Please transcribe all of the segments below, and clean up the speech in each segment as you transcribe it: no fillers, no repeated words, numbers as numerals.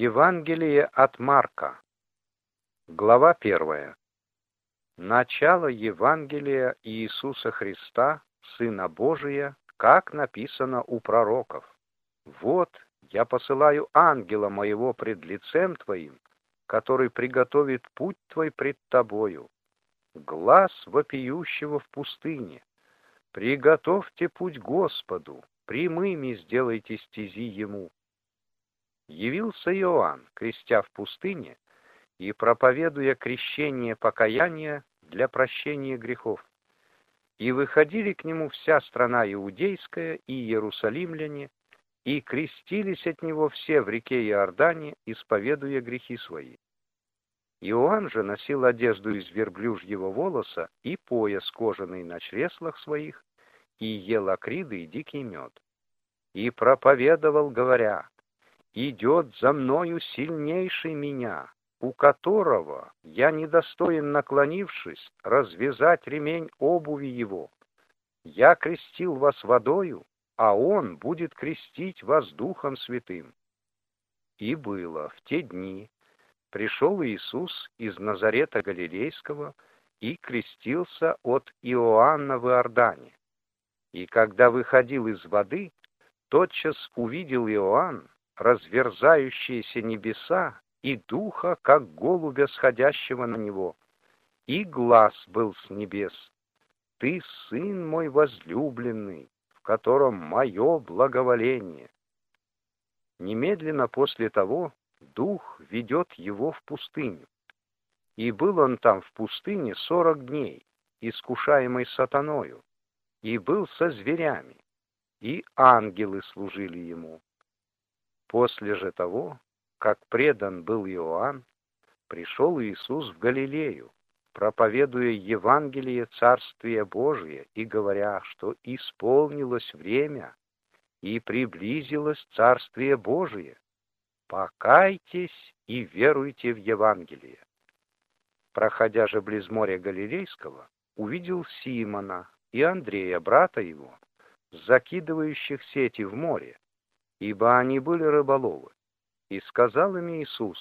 Евангелие от Марка. Глава 1. Начало Евангелия Иисуса Христа, Сына Божия, как написано у пророков. Вот я посылаю ангела моего пред лицем твоим, который приготовит путь твой пред тобою. Глас вопиющего в пустыне. Приготовьте путь Господу, прямыми сделайте стези ему. Явился Иоанн, крестя в пустыне, и проповедуя крещение покаяния для прощения грехов. И выходили к нему вся страна иудейская и иерусалимляне, и крестились от него все в реке Иордане, исповедуя грехи свои. Иоанн же носил одежду из верблюжьего волоса и пояс кожаный на чреслах своих, и ел акриды и дикий мед. И проповедовал, говоря: «Идет за мною сильнейший меня, у которого я недостоин, наклонившись, развязать ремень обуви его. Я крестил вас водою, а он будет крестить вас Духом Святым». И было в те дни, пришел Иисус из Назарета Галилейского и крестился от Иоанна в Иордане. И когда выходил из воды, тотчас увидел Иоанн разверзающиеся небеса и духа, как голубя, сходящего на него. И глас был с небес: «Ты сын мой возлюбленный, в котором мое благоволение». Немедленно после того дух ведет его в пустыню. И был он там в пустыне 40 дней, искушаемый сатаною, и был со зверями, и ангелы служили ему. После же того, как предан был Иоанн, пришел Иисус в Галилею, проповедуя Евангелие Царствия Божия и говоря, что исполнилось время и приблизилось Царствие Божие. Покайтесь и веруйте в Евангелие. Проходя же близ моря Галилейского, увидел Симона и Андрея, брата его, закидывающих сети в море, ибо они были рыболовы. И сказал им Иисус: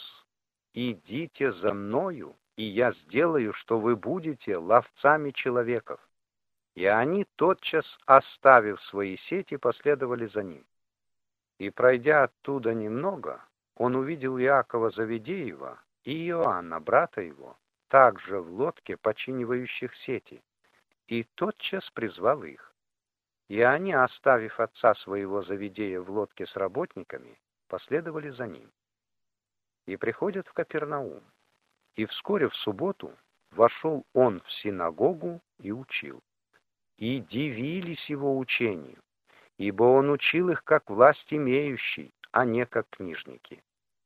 «Идите за мною, и я сделаю, что вы будете ловцами человеков». И они, тотчас оставив свои сети, последовали за ним. И пройдя оттуда немного, он увидел Иакова Завидеева и Иоанна, брата его, также в лодке, починивающих сети, и тотчас призвал их. И они, оставив отца своего Завидея в лодке с работниками, последовали за ним. И приходят в Капернаум. И вскоре в субботу вошел он в синагогу и учил. И дивились его учению, ибо он учил их как власть имеющий, а не как книжники.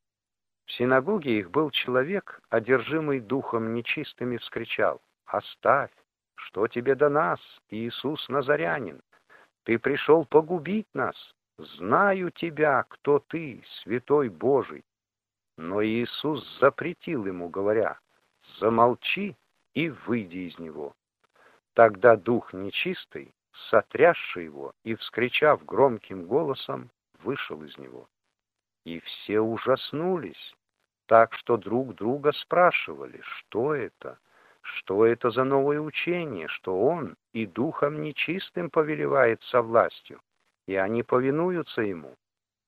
В синагоге их был человек, одержимый духом нечистым, и вскричал: «Оставь! Что тебе до нас, Иисус Назарянин? Ты пришел погубить нас. Знаю тебя, кто ты, святой Божий». Но Иисус запретил ему, говоря: «Замолчи и выйди из него». Тогда дух нечистый, сотрясший его и вскричав громким голосом, вышел из него. И все ужаснулись, так что друг друга спрашивали: что это? Что это за новое учение, что он и духом нечистым повелевает со властью, и они повинуются ему?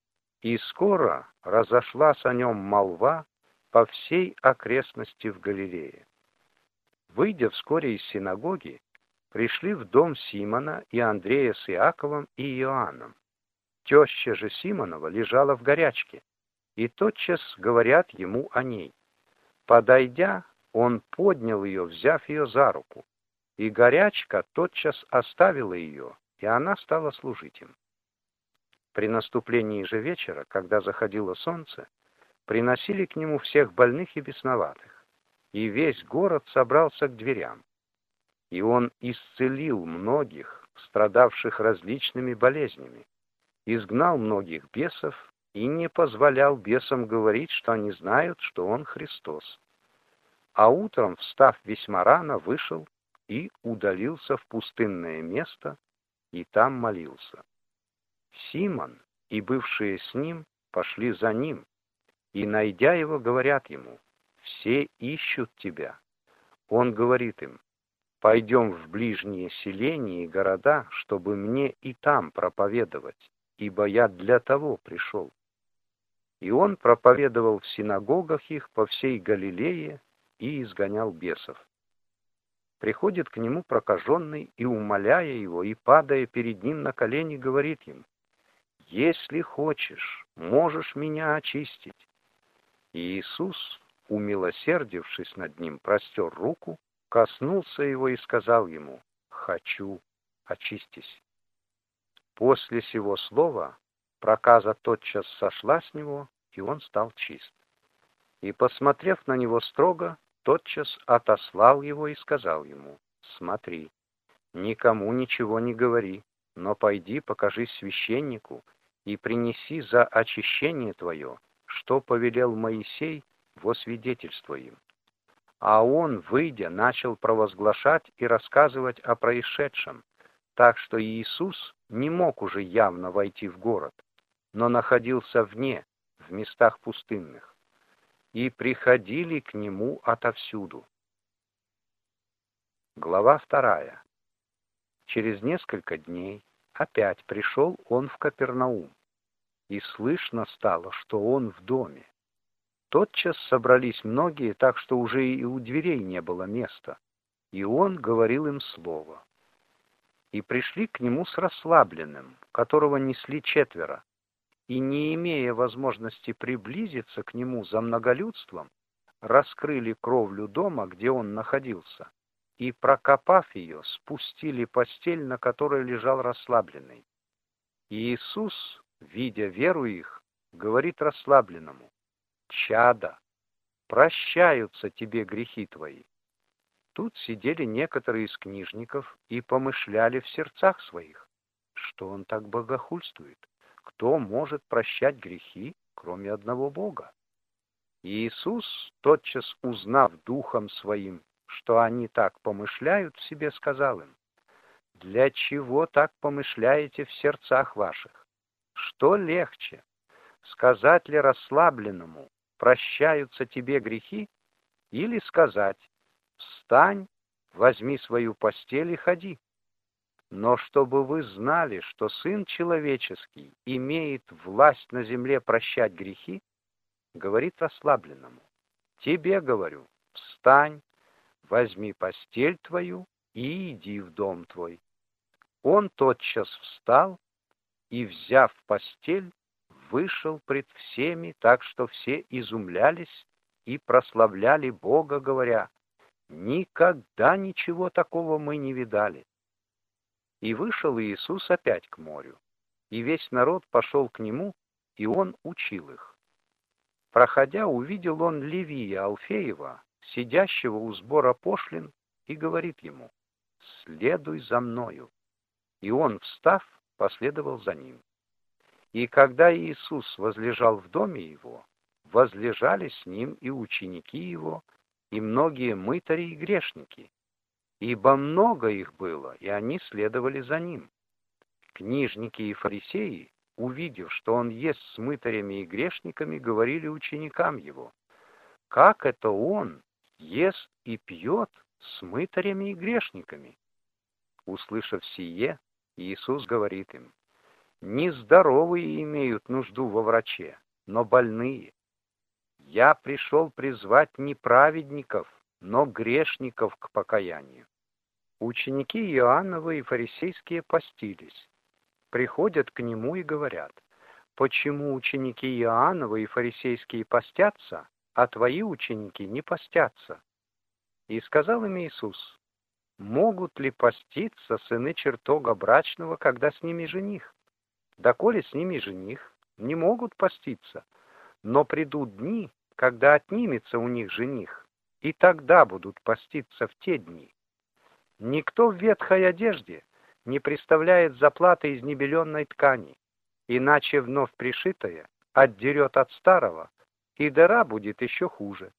И скоро разошлась о нем молва по всей окрестности в Галилее. Выйдя вскоре из синагоги, пришли в дом Симона и Андрея с Иаковом и Иоанном. Теща же Симонова лежала в горячке, и тотчас говорят ему о ней. Подойдя, он поднял ее, взяв ее за руку, и горячка тотчас оставила ее, и она стала служить им. При наступлении же вечера, когда заходило солнце, приносили к нему всех больных и бесноватых, и весь город собрался к дверям. И он исцелил многих, страдавших различными болезнями, изгнал многих бесов и не позволял бесам говорить, что они знают, что он Христос. А утром, встав весьма рано, вышел и удалился в пустынное место, и там молился. Симон и бывшие с ним пошли за ним, и, найдя его, говорят ему: «Все ищут тебя». Он говорит им: «Пойдем в ближние селения и города, чтобы мне и там проповедовать, ибо я для того пришел». И он проповедовал в синагогах их по всей Галилее и изгонял бесов. Приходит к нему прокаженный и, умоляя его и падая перед ним на колени, говорит ему: «Если хочешь, можешь меня очистить». И Иисус, умилосердившись над ним, простер руку, коснулся его и сказал ему: «Хочу, очистись». После сего слова проказа тотчас сошла с него, и он стал чист. И, посмотрев на него строго, тотчас отослал его и сказал ему: «Смотри, никому ничего не говори, но пойди, покажись священнику и принеси за очищение твое, что повелел Моисей во свидетельство им». А он, выйдя, начал провозглашать и рассказывать о происшедшем, так что Иисус не мог уже явно войти в город, но находился вне, в местах пустынных, и приходили к нему отовсюду. Глава 2. Через несколько дней опять пришел он в Капернаум, и слышно стало, что он в доме. Тотчас собрались многие, так что уже и у дверей не было места, и он говорил им слово. И пришли к нему с расслабленным, которого несли 4, и, не имея возможности приблизиться к нему за многолюдством, раскрыли кровлю дома, где он находился, и, прокопав ее, спустили постель, на которой лежал расслабленный. И Иисус, видя веру их, говорит расслабленному: «Чадо, прощаются тебе грехи твои». Тут сидели некоторые из книжников и помышляли в сердцах своих, что он так богохульствует. Кто может прощать грехи, кроме одного Бога? И Иисус, тотчас узнав духом своим, что они так помышляют в себе, сказал им: «Для чего так помышляете в сердцах ваших? Что легче, сказать ли расслабленному: прощаются тебе грехи, или сказать: встань, возьми свою постель и ходи? Но чтобы вы знали, что Сын Человеческий имеет власть на земле прощать грехи, говорит расслабленному: тебе говорю, встань, возьми постель твою и иди в дом твой. Он тотчас встал и, взяв постель, вышел пред всеми, так что все изумлялись и прославляли Бога, говоря: никогда ничего такого мы не видали. И вышел Иисус опять к морю, и весь народ пошел к нему, и он учил их. Проходя, увидел он Левия Алфеева, сидящего у сбора пошлин, и говорит ему: «Следуй за мною». И он, встав, последовал за ним. И когда Иисус возлежал в доме его, возлежали с ним и ученики его, и многие мытари и грешники, ибо много их было, и они следовали за ним. Книжники и фарисеи, увидев, что он ест с мытарями и грешниками, говорили ученикам его: «Как это он ест и пьет с мытарями и грешниками?» Услышав сие, Иисус говорит им: «Нездоровые имеют нужду во враче, но больные. Я пришел призвать не праведников, но грешников к покаянию». Ученики Иоанновы и фарисейские постились. Приходят к нему и говорят: «Почему ученики Иоанновы и фарисейские постятся, а твои ученики не постятся?» И сказал им Иисус: «Могут ли поститься сыны чертога брачного, когда с ними жених? Доколе с ними жених, не могут поститься, но придут дни, когда отнимется у них жених, и тогда будут поститься в те дни. Никто в ветхой одежде не представляет заплаты из небеленной ткани, иначе вновь пришитая отдерет от старого, и дыра будет еще хуже.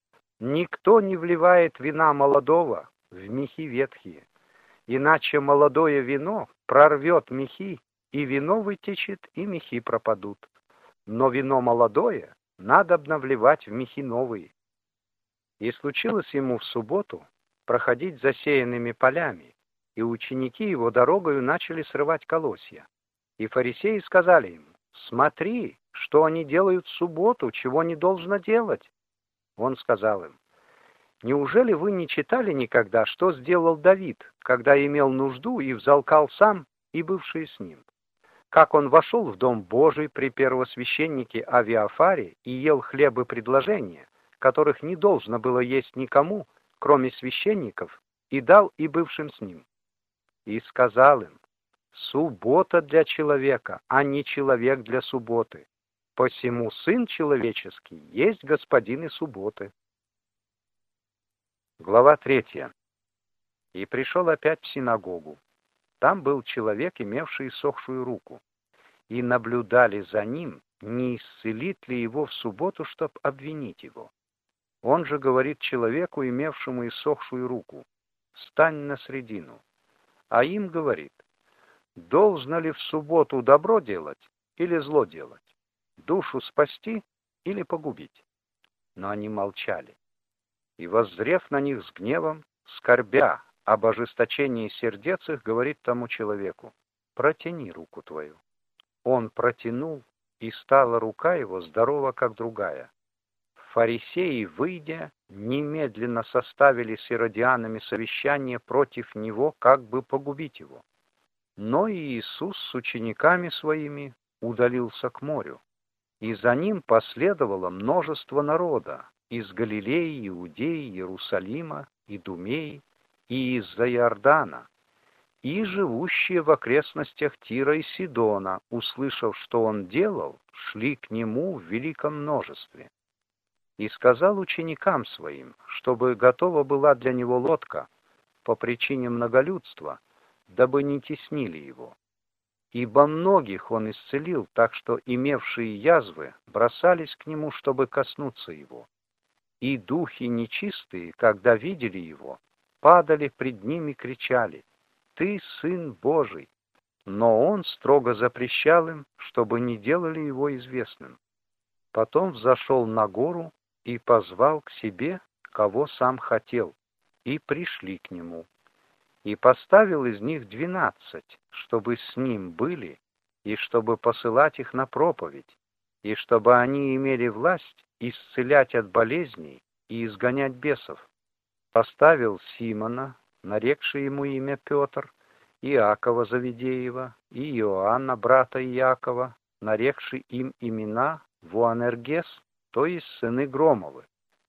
Никто не вливает вина молодого в мехи ветхие, иначе молодое вино прорвет мехи, и вино вытечет, и мехи пропадут. Но вино молодое надобно вливать в мехи новые. И случилось ему в субботу проходить засеянными полями, и ученики его дорогою начали срывать колосья. И фарисеи сказали ему: «Смотри, что они делают в субботу, чего не должно делать». Он сказал им: «Неужели вы не читали никогда, что сделал Давид, когда имел нужду и взалкал сам и бывшие с ним? Как он вошел в дом Божий при первосвященнике Авиафаре и ел хлебы предложения, которых не должно было есть никому, кроме священников, и дал и бывшим с ним. И сказал им: суббота для человека, а не человек для субботы. Посему Сын Человеческий есть Господин и субботы». Глава 3. И пришел опять в синагогу. Там был человек, имевший иссохшую руку. И наблюдали за ним, не исцелит ли его в субботу, чтоб обвинить его. Он же говорит человеку, имевшему иссохшую руку: «Стань на средину». А им говорит: «Должно ли в субботу добро делать или зло делать? Душу спасти или погубить?» Но они молчали. И, воззрев на них с гневом, скорбя об ожесточении сердец их, говорит тому человеку: «Протяни руку твою». Он протянул, и стала рука его здорова, как другая. Фарисеи, выйдя, немедленно составили с иродианами совещание против него, как бы погубить его. Но и Иисус с учениками своими удалился к морю, и за ним последовало множество народа из Галилеи, Иудеи, Иерусалима, Идумеи и из-за Иордана, и живущие в окрестностях Тира и Сидона, услышав, что он делал, шли к нему в великом множестве. И сказал ученикам своим, чтобы готова была для него лодка по причине многолюдства, дабы не теснили его. Ибо многих он исцелил, так что имевшие язвы бросались к нему, чтобы коснуться его. И духи нечистые, когда видели его, падали пред ним и кричали: «Ты Сын Божий!» Но он строго запрещал им, чтобы не делали его известным. Потом взошел на гору и позвал к себе, кого сам хотел, и пришли к нему. И поставил из них 12, чтобы с ним были, и чтобы посылать их на проповедь, и чтобы они имели власть исцелять от болезней и изгонять бесов. Поставил Симона, нарекший ему имя Петр, Иакова Завидеева, и Иоанна, брата Иакова, нарекший им имена Вуанергес, то есть сыны Громовы,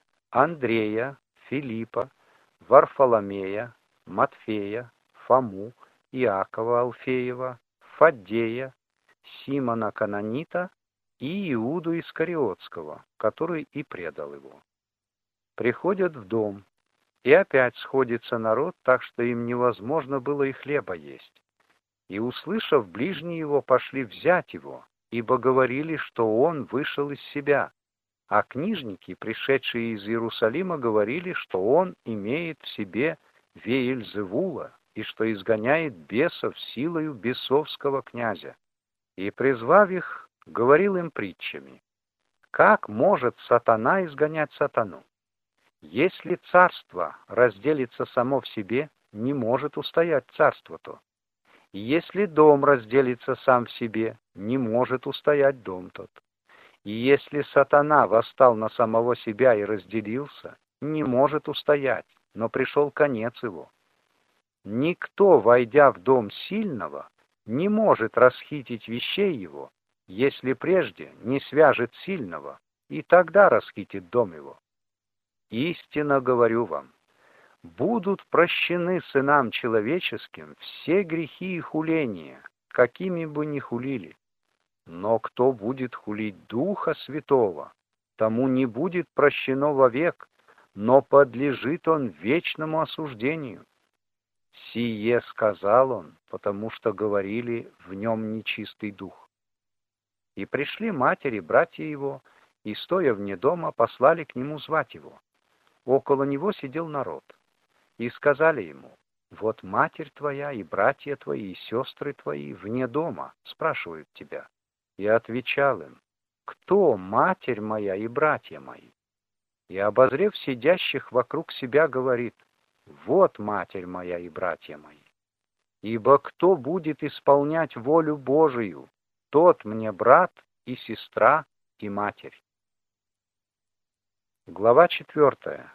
Андрея, Филиппа, Варфоломея, Матфея, Фому, Иакова Алфеева, Фаддея, Симона Канонита и Иуду Искариотского, который и предал его. Приходят в дом, и опять сходится народ, так что им невозможно было и хлеба есть. И, услышав, ближние его пошли взять его, ибо говорили, что он вышел из себя. А книжники, пришедшие из Иерусалима, говорили, что он имеет в себе Веельзевула и что изгоняет бесов силою бесовского князя. И, призвав их, говорил им притчами: «Как может сатана изгонять сатану? Если царство разделится само в себе, не может устоять царство то. И если дом разделится сам в себе, не может устоять дом тот. И если сатана восстал на самого себя и разделился, не может устоять, но пришел конец его. Никто, войдя в дом сильного, не может расхитить вещей его, если прежде не свяжет сильного, и тогда расхитит дом его. Истинно говорю вам, будут прощены сынам человеческим все грехи и хуления, какими бы ни хулили. Но кто будет хулить Духа Святого, тому не будет прощено вовек, но подлежит он вечному осуждению. Сие сказал он, потому что говорили в нем нечистый дух. И пришли матери, братья его, и, стоя вне дома, послали к нему звать его. Около него сидел народ. И сказали ему: вот матерь твоя и братья твои и сестры твои вне дома спрашивают тебя. И отвечал им: кто матерь моя и братья мои? И, обозрев сидящих вокруг себя, говорит: вот матерь моя и братья мои. Ибо кто будет исполнять волю Божию, тот мне брат и сестра и матерь. Глава 4.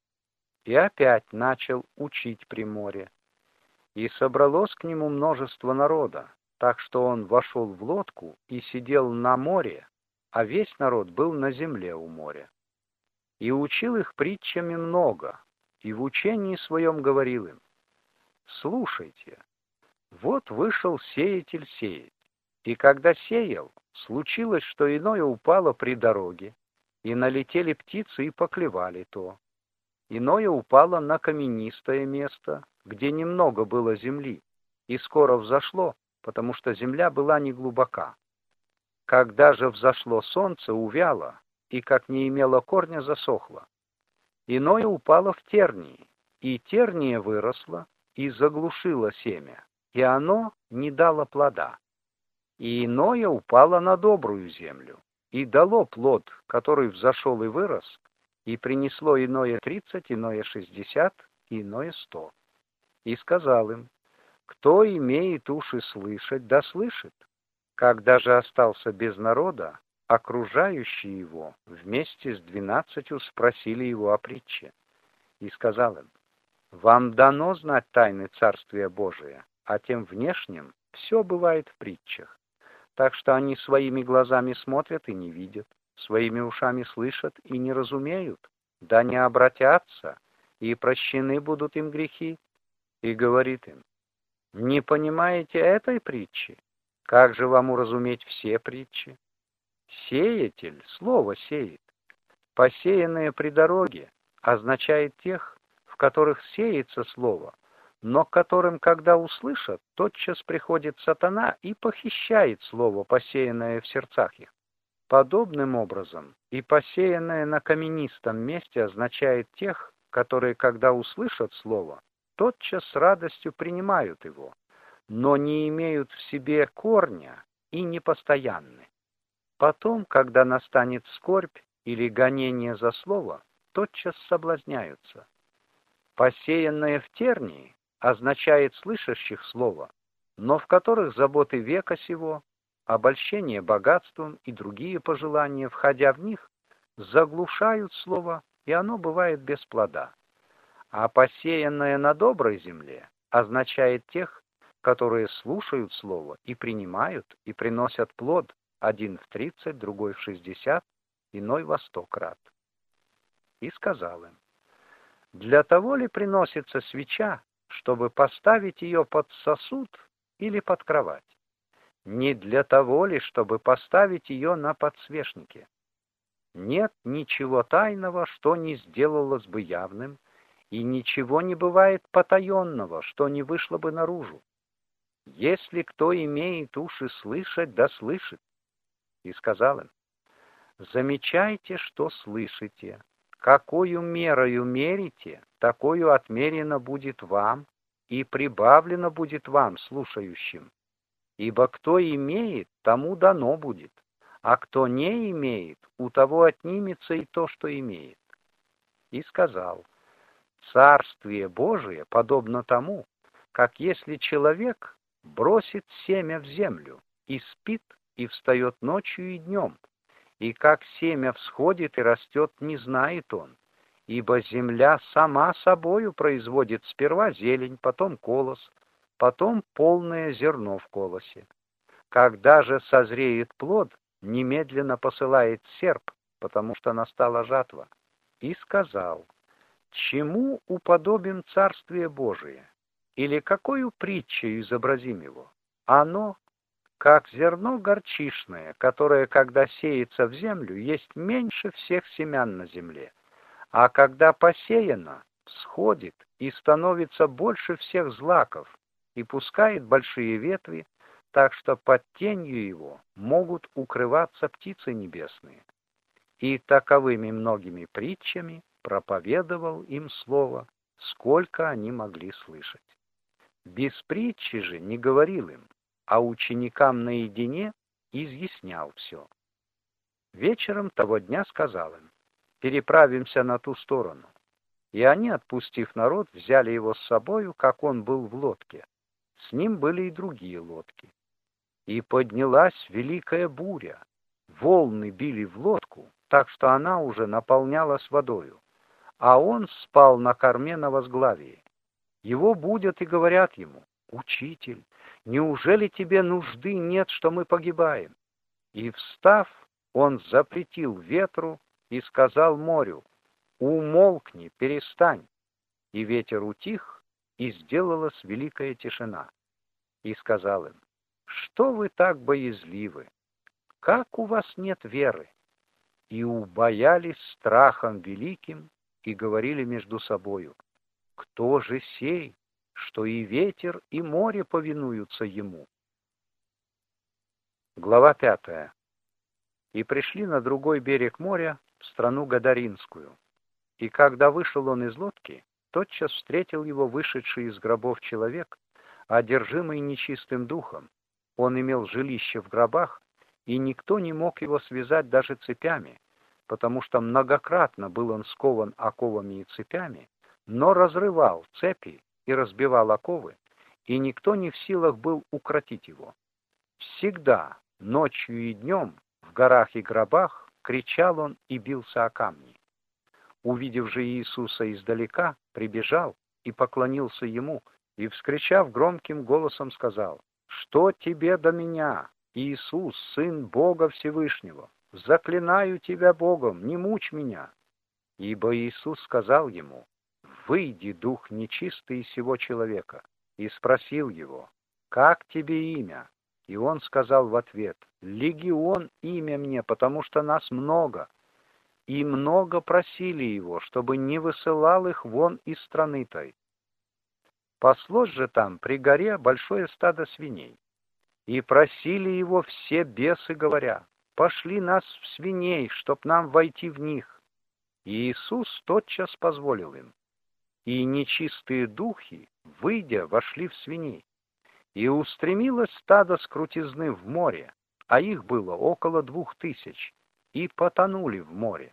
И опять начал учить при море. И собралось к нему множество народа, так что он вошел в лодку и сидел на море, а весь народ был на земле у моря. И учил их притчами много, и в учении своем говорил им: слушайте, вот вышел сеятель сеять, и когда сеял, случилось, что иное упало при дороге, и налетели птицы и поклевали то. Иное упало на каменистое место, где немного было земли, и скоро взошло, потому что земля была неглубока. Когда же взошло солнце, увяло, и, как не имело корня, засохло. Иное упало в тернии, и терния выросла и заглушила семя, и оно не дало плода. И иное упало на добрую землю, и дало плод, который взошел и вырос, и принесло иное 30, иное 60, иное 100. И сказал им: кто имеет уши слышать, да слышит. Когда же остался без народа, окружающие его вместе с 12 спросили его о притче. И сказал им: вам дано знать тайны Царствия Божия, а тем внешним все бывает в притчах. Так что они своими глазами смотрят и не видят, своими ушами слышат и не разумеют, да не обратятся, и прощены будут им грехи. И говорит им: не понимаете этой притчи? Как же вам уразуметь все притчи? Сеятель слово сеет. Посеянное при дороге означает тех, в которых сеется слово, но к которым, когда услышат, тотчас приходит сатана и похищает слово, посеянное в сердцах их. Подобным образом и посеянное на каменистом месте означает тех, которые, когда услышат слово, тотчас с радостью принимают его, но не имеют в себе корня и непостоянны. Потом, когда настанет скорбь или гонение за слово, тотчас соблазняются. Посеянное в тернии означает слышащих слово, но в которых заботы века сего, обольщение богатством и другие пожелания, входя в них, заглушают слово, и оно бывает без плода. А посеянное на доброй земле означает тех, которые слушают слово и принимают, и приносят плод, один в 30, другой в 60, иной во 100 крат. И сказал им: для того ли приносится свеча, чтобы поставить ее под сосуд или под кровать? Не для того ли, чтобы поставить ее на подсвечнике? Нет ничего тайного, что не сделалось бы явным, и ничего не бывает потаенного, что не вышло бы наружу. Если кто имеет уши слышать, да слышит. И сказал им: замечайте, что слышите. Какою мерою мерите, такою отмерено будет вам, и прибавлено будет вам, слушающим. Ибо кто имеет, тому дано будет, а кто не имеет, у того отнимется и то, что имеет. И сказал: Царствие Божие подобно тому, как если человек бросит семя в землю, и спит, и встает ночью и днем, и как семя всходит и растет, не знает он, ибо земля сама собою производит сперва зелень, потом колос, потом полное зерно в колосе. Когда же созреет плод, немедленно посылает серп, потому что настала жатва. И сказал: чему уподобим Царствие Божие? Или какою притчей изобразим его? Оно, как зерно горчишное, которое, когда сеется в землю, есть меньше всех семян на земле, а когда посеяно, всходит и становится больше всех злаков, и пускает большие ветви, так что под тенью его могут укрываться птицы небесные. И таковыми многими притчами проповедовал им слово, сколько они могли слышать. Без притчи же не говорил им, а ученикам наедине изъяснял все. Вечером того дня сказал им: «Переправимся на ту сторону». И они, отпустив народ, взяли его с собою, как он был в лодке. С ним были и другие лодки. И поднялась великая буря. Волны били в лодку, так что она уже наполнялась водою, а он спал на корме на возглавии. Его будят и говорят ему: «Учитель, неужели тебе нужды нет, что мы погибаем?» И, встав, он запретил ветру и сказал морю: «Умолкни, перестань». И ветер утих, и сделалась великая тишина. И сказал им: «Что вы так боязливы? Как у вас нет веры?» И убоялись страхом великим и говорили между собою: «Кто же сей, что и ветер, и море повинуются ему?» Глава 5. И пришли на другой берег моря, в страну Гадаринскую. И когда вышел он из лодки, тотчас встретил его вышедший из гробов человек, одержимый нечистым духом. Он имел жилище в гробах, и никто не мог его связать даже цепями, потому что многократно был он скован оковами и цепями, но разрывал цепи и разбивал оковы, и никто не в силах был укротить его. Всегда, ночью и днем, в горах и гробах, кричал он и бился о камни. Увидев же Иисуса издалека, прибежал и поклонился ему, и, вскричав громким голосом, сказал: «Что тебе до меня, Иисус, Сын Бога Всевышнего? Заклинаю тебя Богом, не мучь меня». Ибо Иисус сказал ему: «Выйди, дух нечистый из сего человека», и спросил его: «Как тебе имя?» И он сказал в ответ: «Легион имя мне, потому что нас много». И много просили его, чтобы не высылал их вон из страны той. Паслось же там при горе большое стадо свиней. И просили его все бесы, говоря: «Пошли нас в свиней, чтоб нам войти в них». И Иисус тотчас позволил им. И нечистые духи, выйдя, вошли в свиней. И устремилось стадо с крутизны в море, а их было около 2000, и потонули в море.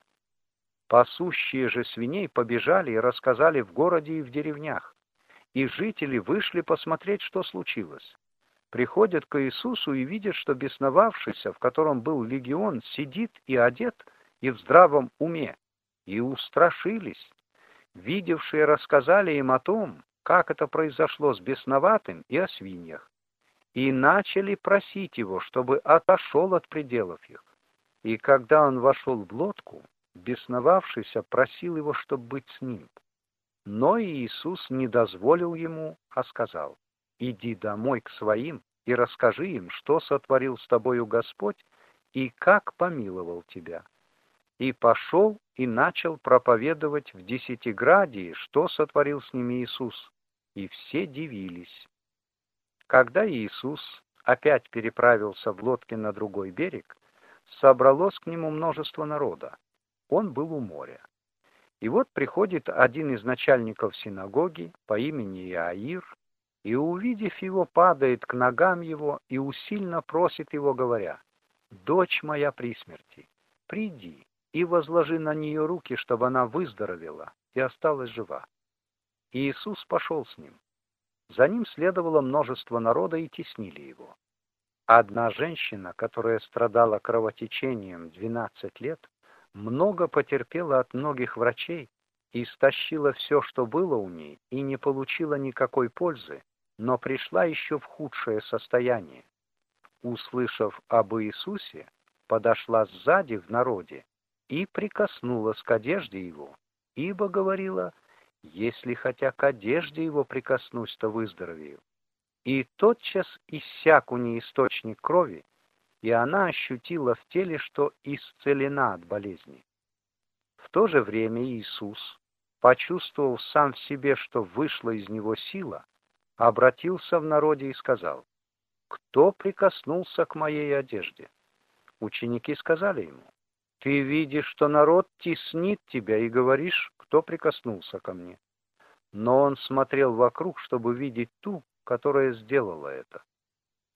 Пасущие же свиней побежали и рассказали в городе и в деревнях, и жители вышли посмотреть, что случилось. Приходят к Иисусу и видят, что бесновавшийся, в котором был легион, сидит и одет, и в здравом уме, и устрашились. Видевшие рассказали им о том, как это произошло с бесноватым и о свиньях, и начали просить его, чтобы отошел от пределов их. И когда он вошел в лодку, бесновавшийся просил его, чтобы быть с ним. Но Иисус не дозволил ему, а сказал: «Иди домой к своим и расскажи им, что сотворил с тобою Господь и как помиловал тебя». И пошел и начал проповедовать в Десятиградии, что сотворил с ними Иисус, и все дивились. Когда Иисус опять переправился в лодке на другой берег, собралось к нему множество народа. Он был у моря. И вот приходит один из начальников синагоги по имени Иаир, и, увидев его, падает к ногам его и усильно просит его, говоря: «Дочь моя при смерти, приди и возложи на нее руки, чтобы она выздоровела и осталась жива». И Иисус пошел с ним. За ним следовало множество народа, и теснили его. Одна женщина, которая страдала кровотечением 12 лет, много потерпела от многих врачей и истощила все, что было у ней, и не получила никакой пользы, но пришла еще в худшее состояние. Услышав об Иисусе, подошла сзади в народе и прикоснулась к одежде его, ибо говорила: «Если хотя к одежде его прикоснусь, то выздоровею». И тотчас иссяк у ней источник крови, и она ощутила в теле, что исцелена от болезни. В то же время Иисус, почувствовав сам в себе, что вышла из него сила, обратился в народе и сказал: «Кто прикоснулся к моей одежде?» Ученики сказали ему: «Ты видишь, что народ теснит тебя, и говоришь: кто прикоснулся ко мне?» Но он смотрел вокруг, чтобы видеть ту, которая сделала это.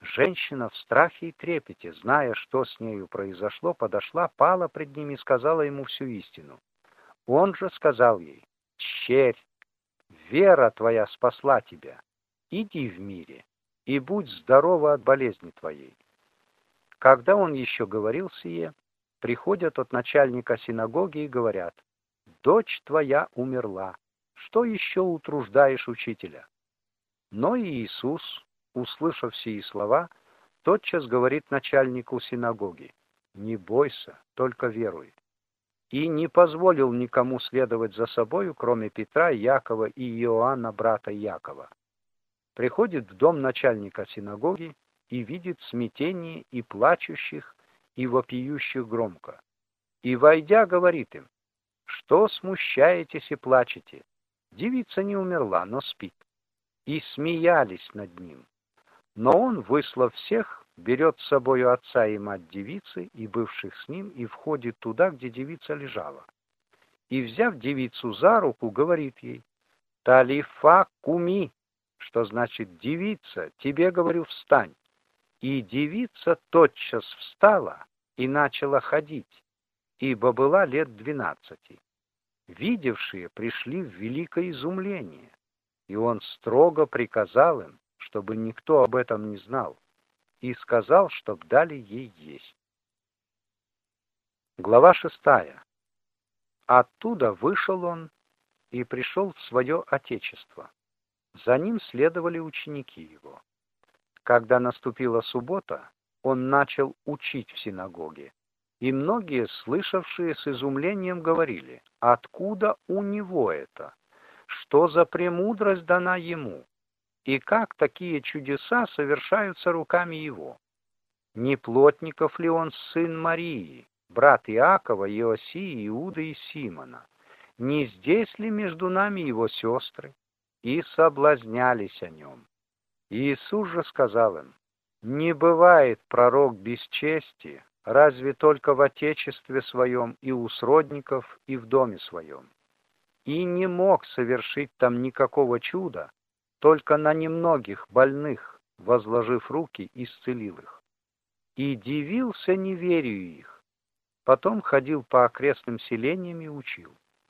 Женщина в страхе и трепете, зная, что с нею произошло, подошла, пала пред ним и сказала ему всю истину. Он же сказал ей: «Черь, вера твоя спасла тебя. Иди в мире и будь здорова от болезни твоей». Когда он еще говорил сие, приходят от начальника синагоги и говорят: «Дочь твоя умерла. Что еще утруждаешь учителя?» Но и Иисус, услышав сии слова, тотчас говорит начальнику синагоги: «Не бойся, только веруй». И не позволил никому следовать за собою, кроме Петра, Якова и Иоанна, брата Якова. Приходит в дом начальника синагоги и видит смятение и плачущих, и вопиющих громко. И, войдя, говорит им: «Что смущаетесь и плачете? Девица не умерла, но спит». И смеялись над ним. Но он, выслав всех, берет с собою отца и мать девицы и бывших с ним, и входит туда, где девица лежала. И, взяв девицу за руку, говорит ей: «Талифа куми», что значит: «Девица, тебе, говорю, встань». И девица тотчас встала и начала ходить, ибо была лет 12. Видевшие пришли в великое изумление, и он строго приказал им, чтобы никто об этом не знал, и сказал, чтоб дали ей есть. Глава 6. Оттуда вышел он и пришел в свое отечество. За ним следовали ученики его. Когда наступила суббота, он начал учить в синагоге, и многие, слышавшие, с изумлением говорили: «Откуда у него это? Что за премудрость дана ему? И как такие чудеса совершаются руками его? Не плотников ли он сын Марии, брат Иакова, Иосии, Иуды и Симона? Не здесь ли между нами его сестры?» И соблазнялись о нем. Иисус же сказал им: «Не бывает пророк без чести, разве только в отечестве своем и у сродников, и в доме своем». И не мог совершить там никакого чуда, только на немногих больных, возложив руки, исцелил их. И дивился неверию их. Потом ходил по окрестным селениям и учил.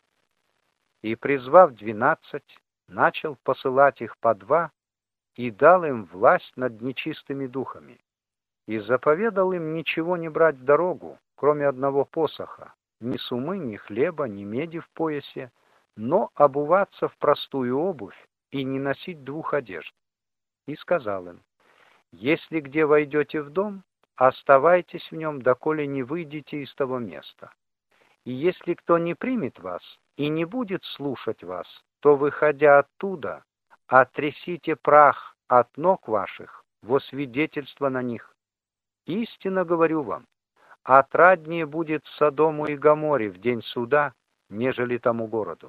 И, призвав 12, начал посылать их по 2, и дал им власть над нечистыми духами, и заповедал им ничего не брать в дорогу, кроме одного посоха, ни сумы, ни хлеба, ни меди в поясе, но обуваться в простую обувь и не носить 2 одежд. И сказал им: «Если где войдете в дом, оставайтесь в нем, доколе не выйдете из того места. И если кто не примет вас и не будет слушать вас, то, выходя оттуда, отрясите прах от ног ваших во свидетельство на них. Истинно говорю вам, отраднее будет Содому и Гоморе в день суда, нежели тому городу».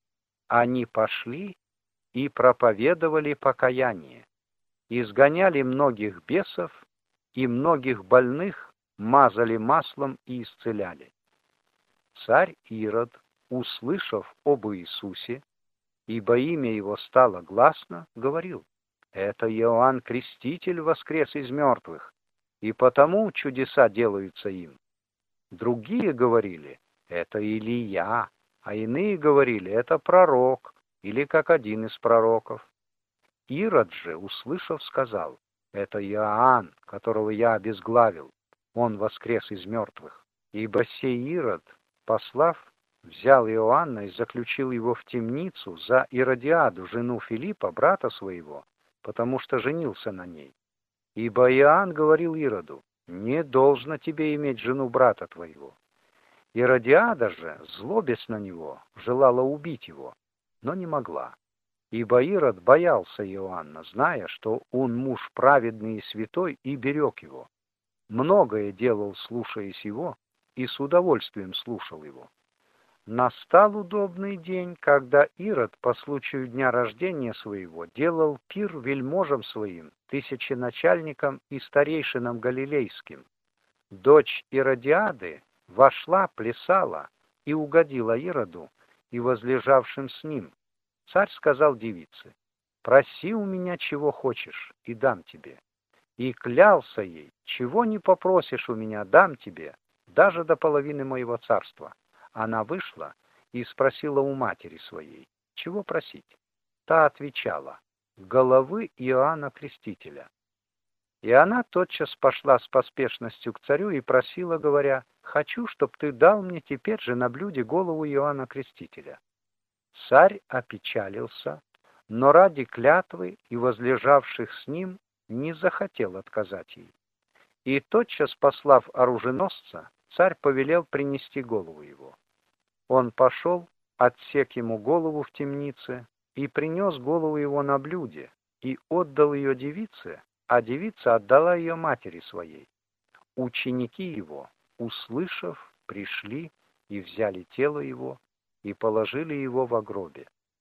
Они пошли и проповедовали покаяние, изгоняли многих бесов, и многих больных мазали маслом и исцеляли. Царь Ирод, услышав об Иисусе, ибо имя его стало гласно, говорил: «Это Иоанн Креститель воскрес из мертвых, и потому чудеса делаются им». Другие говорили: «Это Илия», а иные говорили: «Это пророк, или как один из пророков». Ирод же, услышав, сказал: «Это Иоанн, которого я обезглавил, он воскрес из мертвых». Ибо сей Ирод, послав, взял Иоанна и заключил его в темницу за Иродиаду, жену Филиппа, брата своего, потому что женился на ней. Ибо Иоанн говорил Ироду: «Не должно тебе иметь жену брата твоего». Иродиада же, злобясь на него, желала убить его, но не могла. Ибо Ирод боялся Иоанна, зная, что он муж праведный и святой, и берег его. Многое делал, слушаясь его, и с удовольствием слушал его. Настал удобный день, когда Ирод по случаю дня рождения своего делал пир вельможам своим, тысяченачальникам и старейшинам галилейским. Дочь Иродиады вошла, плясала и угодила Ироду и возлежавшим с ним. Царь сказал девице: «Проси у меня чего хочешь, и дам тебе». и клялся ей: «Чего не попросишь у меня, дам тебе, даже до половины моего царства». Она вышла и спросила у матери своей: «Чего просить?» Та отвечала: «Головы Иоанна Крестителя». И она тотчас пошла с поспешностью к царю и просила, говоря: «Хочу, чтоб ты дал мне теперь же на блюде голову Иоанна Крестителя». Царь опечалился, но ради клятвы и возлежавших с ним не захотел отказать ей. И тотчас, послав оруженосца, царь повелел принести голову его. Он пошел, отсек ему голову в темнице и принес голову его на блюде, и отдал ее девице, а девица отдала ее матери своей. Ученики его, услышав, пришли и взяли тело его и положили его во гробе.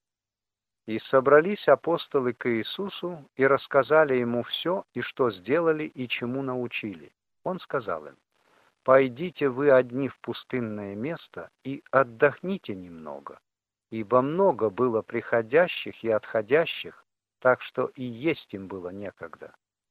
И собрались апостолы к Иисусу и рассказали ему все, и что сделали, и чему научили. Он сказал им: «Пойдите вы одни в пустынное место и отдохните немного, ибо много было приходящих и отходящих, так что и есть им было некогда».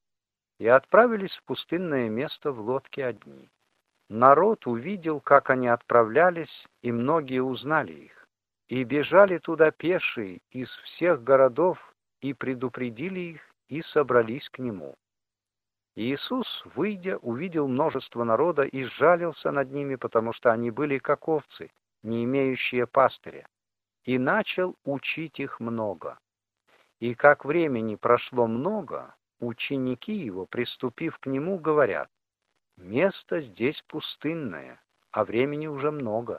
И отправились в пустынное место в лодке одни. Народ увидел, как они отправлялись, и многие узнали их. И бежали туда пешие из всех городов, и предупредили их, и собрались к нему. Иисус, выйдя, увидел множество народа и сжалился над ними, потому что они были как овцы, не имеющие пастыря, и начал учить их много. И как времени прошло много, ученики его, приступив к нему, говорят: «Место здесь пустынное, а времени уже много.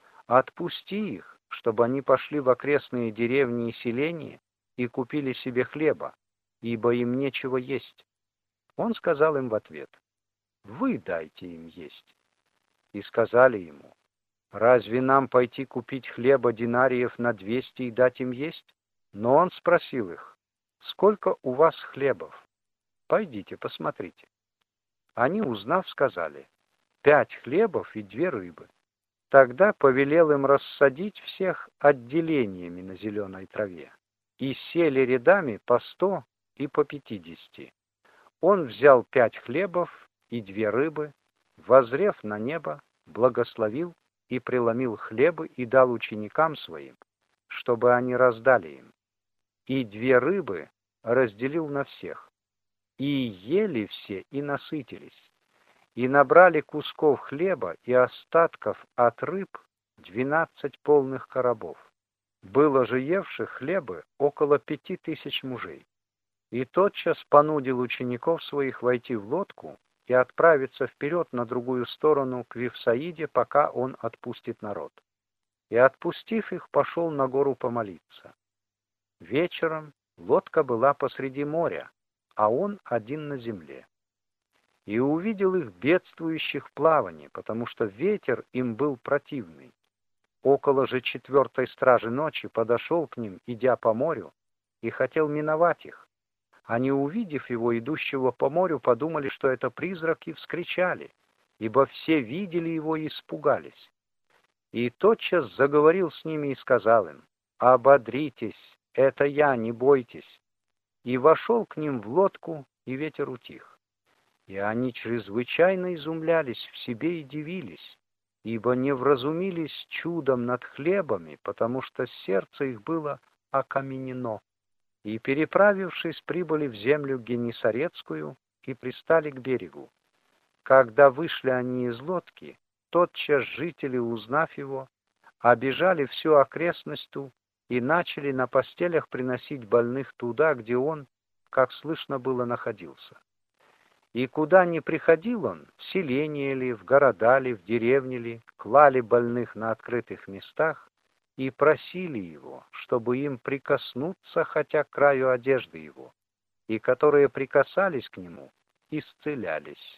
Отпусти их, чтобы они пошли в окрестные деревни и селения и купили себе хлеба, ибо им нечего есть». Он сказал им в ответ: «Вы дайте им есть». И сказали ему: «Разве нам пойти купить хлеба динариев на 200 и дать им есть?» Но он спросил их: «Сколько у вас хлебов? Пойдите, посмотрите». Они, узнав, сказали: 5 хлебов и 2 рыбы. Тогда повелел им рассадить всех отделениями на зеленой траве, и сели рядами по 100 и по 50. Он взял 5 хлебов и 2 рыбы, воззрев на небо, благословил и преломил хлебы и дал ученикам своим, чтобы они раздали им. И 2 рыбы разделил на всех. И ели все и насытились. И набрали кусков хлеба и остатков от рыб 12 полных коробов. Было же евших хлебы около 5000 мужей. И тотчас понудил учеников своих войти в лодку и отправиться вперед на другую сторону к Вифсаиде, пока он отпустит народ. И, отпустив их, пошел на гору помолиться. Вечером лодка была посреди моря, а он один на земле. И увидел их бедствующих в плавании, потому что ветер им был противный. Около же 4-й стражи ночи подошел к ним, идя по морю, и хотел миновать их. Они, увидев его, идущего по морю, подумали, что это призрак, и вскричали, ибо все видели его и испугались. И тотчас заговорил с ними и сказал им: «Ободритесь, это я, не бойтесь». И вошел к ним в лодку, и ветер утих. И они чрезвычайно изумлялись в себе и дивились, ибо не вразумились чудом над хлебами, потому что сердце их было окаменено. И, переправившись, прибыли в землю Генесарецкую и пристали к берегу. Когда вышли они из лодки, тотчас жители, узнав его, обежали всю окрестностью и начали на постелях приносить больных туда, где он, как слышно было, находился. И куда ни приходил он, в селение ли, в города ли, в деревне ли, клали больных на открытых местах и просили его, чтобы им прикоснуться хотя к краю одежды его, и которые прикасались к нему, исцелялись.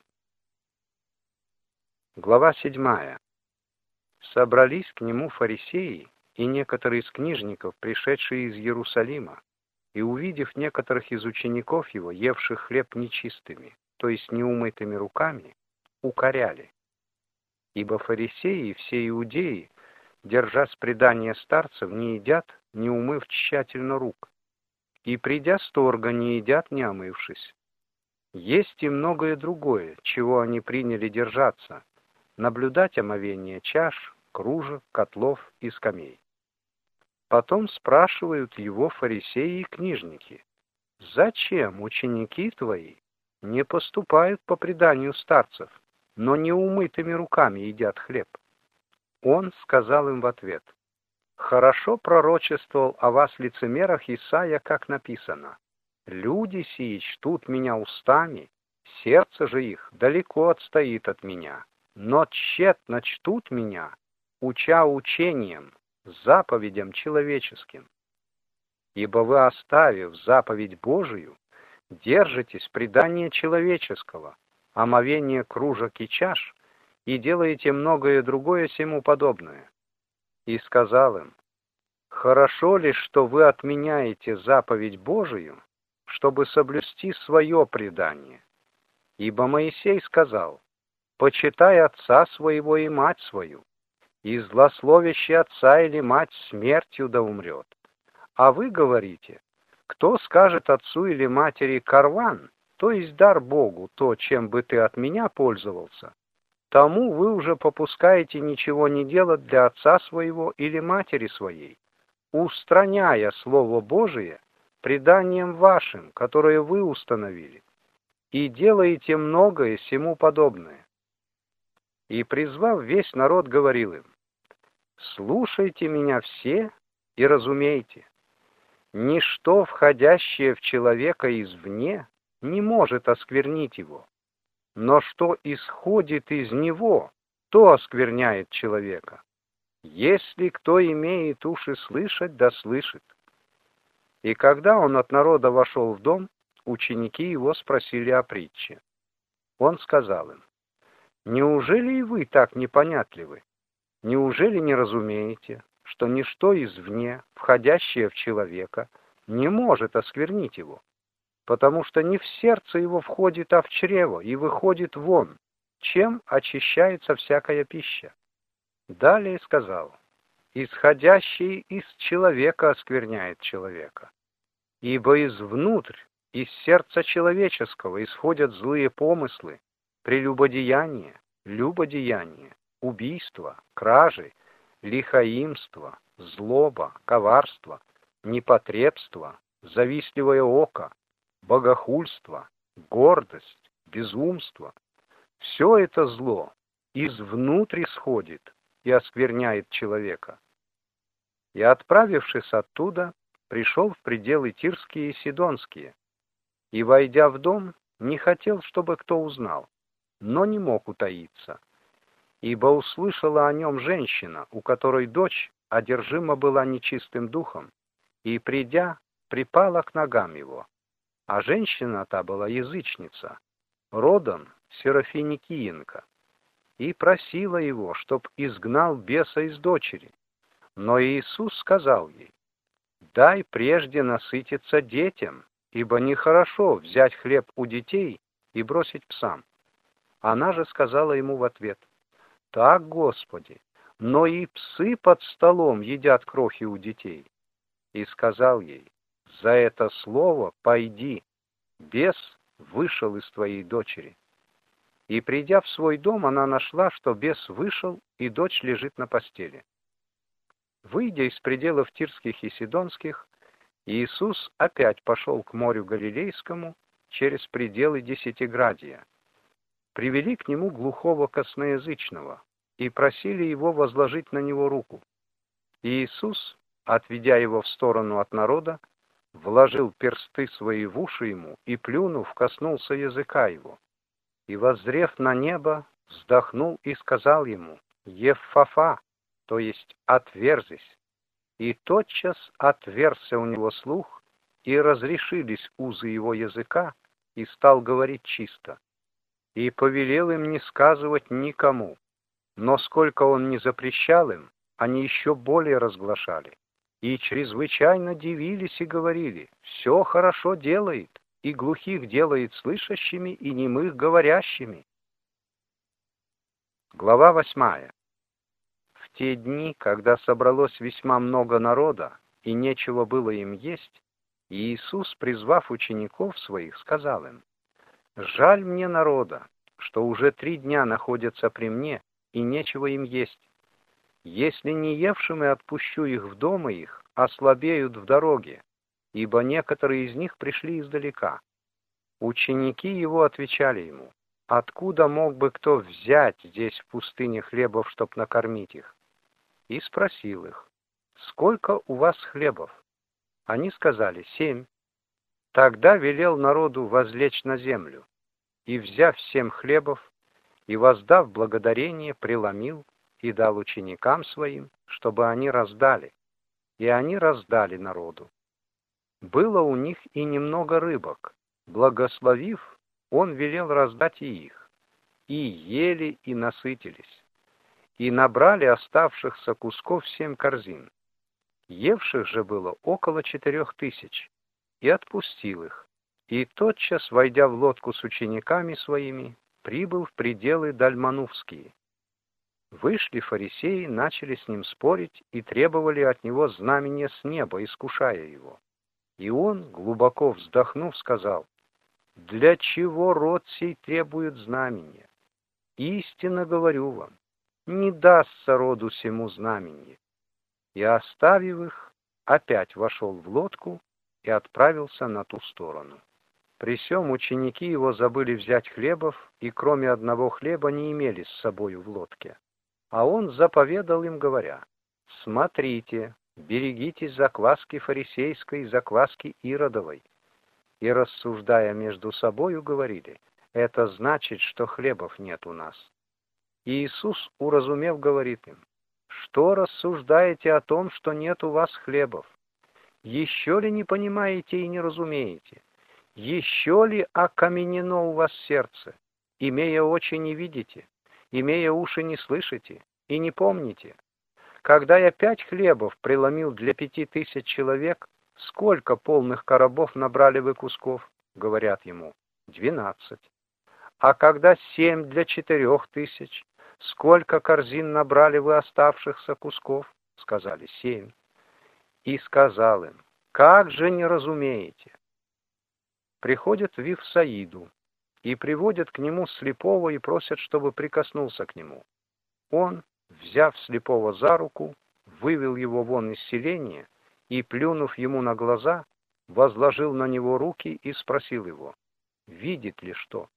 Глава 7. Собрались к нему фарисеи и некоторые из книжников, пришедшие из Иерусалима, и, увидев некоторых из учеников его, евших хлеб нечистыми, то есть неумытыми руками, укоряли. Ибо фарисеи и все иудеи, держась предания старцев, не едят, не умыв тщательно рук, и, придя с торга, не едят, не омывшись. Есть и многое другое, чего они приняли держаться, наблюдать омовение чаш, кружек, котлов и скамей. Потом спрашивают его фарисеи и книжники: «Зачем ученики твои не поступают по преданию старцев, но неумытыми руками едят хлеб?» Он сказал им в ответ: «Хорошо пророчествовал о вас, лицемерах, Исаия, как написано: люди сии чтут меня устами, сердце же их далеко отстоит от меня, но тщетно чтут меня, уча учением, заповедям человеческим. Ибо вы, оставив заповедь Божию, держитесь предания человеческого, омовения кружек и чаш, и делаете многое другое сему подобное». И сказал им: «Хорошо ли, что вы отменяете заповедь Божию, чтобы соблюсти свое предание? Ибо Моисей сказал: почитай отца своего и мать свою, и злословящий отца или мать смертью да умрет. А вы говорите: кто скажет отцу или матери: карван, то есть дар Богу, то, чем бы ты от меня пользовался, тому вы уже попускаете ничего не делать для отца своего или матери своей, устраняя Слово Божие преданием вашим, которое вы установили, и делаете многое сему подобное». И, призвав весь народ, говорил им: «Слушайте меня все и разумейте. Ничто, входящее в человека извне, не может осквернить его, но что исходит из него, то оскверняет человека. Если кто имеет уши слышать, да слышит». И когда он от народа вошел в дом, ученики его спросили о притче. Он сказал им: «Неужели и вы так непонятливы? Неужели не разумеете, что ничто извне, входящее в человека, не может осквернить его? Потому что не в сердце его входит, а в чрево, и выходит вон, чем очищается всякая пища». Далее сказал: «Исходящий из человека оскверняет человека. Ибо извнутрь, из сердца человеческого исходят злые помыслы, прелюбодеяние, любодеяние, убийство, кражи, лихоимство, злоба, коварство, непотребство, завистливое око, богохульство, гордость, безумство. Все это зло извнутрь исходит и оскверняет человека». И, отправившись оттуда, пришел в пределы Тирские и Сидонские, и, войдя в дом, не хотел, чтобы кто узнал, но не мог утаиться, ибо услышала о нем женщина, у которой дочь одержима была нечистым духом, и, придя, припала к ногам его. А женщина та была язычница, родом Серафиникиенка, и просила его, чтоб изгнал беса из дочери. Но Иисус сказал ей: «Дай прежде насытиться детям, ибо нехорошо взять хлеб у детей и бросить псам». Она же сказала ему в ответ: «Так, Господи, но и псы под столом едят крохи у детей». И сказал ей: «За это слово пойди, бес вышел из твоей дочери». И, придя в свой дом, она нашла, что бес вышел, и дочь лежит на постели. Выйдя из пределов Тирских и Сидонских, Иисус опять пошел к морю Галилейскому через пределы Десятиградия. Привели к нему глухого косноязычного и просили его возложить на него руку. И Иисус, отведя его в сторону от народа, вложил персты свои в уши ему и, плюнув, коснулся языка его. И, воззрев на небо, вздохнул и сказал ему: «Еффафа», то есть «отверзись». И тотчас отверзся у него слух, и разрешились узы его языка, и стал говорить чисто. И повелел им не сказывать никому, но сколько он не запрещал им, они еще более разглашали. И чрезвычайно дивились и говорили: «Все хорошо делает, и глухих делает слышащими, и немых говорящими». Глава 8. В те дни, когда собралось весьма много народа, и нечего было им есть, Иисус, призвав учеников своих, сказал им: Жаль мне народа, что уже 3 дня находятся при мне, и нечего им есть. Если не евшим и отпущу их в дома их, ослабеют в дороге, ибо некоторые из них пришли издалека». Ученики его отвечали ему: «Откуда мог бы кто взять здесь в пустыне хлебов, чтоб накормить их?» И спросил их: «Сколько у вас хлебов?» Они сказали: 7. Тогда велел народу возлечь на землю, и, взяв 7 хлебов, и, воздав благодарение, преломил и дал ученикам своим, чтобы они раздали. И они раздали народу. Было у них и немного рыбок. Благословив, он велел раздать и их. И ели, и насытились. И набрали оставшихся кусков 7 корзин. Евших же было около 4000, и отпустил их. И тотчас, войдя в лодку с учениками своими, прибыл в пределы Дальманувские. Вышли фарисеи, начали с ним спорить и требовали от него знамения с неба, искушая его. И он, глубоко вздохнув, сказал: «Для чего род сей требует знамения? Истинно говорю вам, не дастся роду сему знамение». И, оставив их, опять вошел в лодку и отправился на ту сторону. При сем ученики его забыли взять хлебов, и кроме одного хлеба не имели с собою в лодке. А он заповедал им, говоря: «Смотрите, берегитесь закваски фарисейской и закваски Иродовой». И, рассуждая между собою, говорили: «Это значит, что хлебов нет у нас». И Иисус, уразумев, говорит им: «Что рассуждаете о том, что нет у вас хлебов? Еще ли не понимаете и не разумеете? Еще ли окаменено у вас сердце? Имея очи не видите, имея уши не слышите и не помните? Когда я 5 хлебов преломил для 5000 человек, сколько полных коробов набрали вы кусков?» Говорят ему: 12. А когда 7 для 4000, сколько корзин набрали вы оставшихся кусков? Сказали: 7. И сказал им: как же не разумеете? Приходят в Вифсаиду и приводят к нему слепого и просят, чтобы прикоснулся к нему. Он, взяв слепого за руку, вывел его вон из селения и, плюнув ему на глаза, возложил на него руки и спросил его: видит ли что?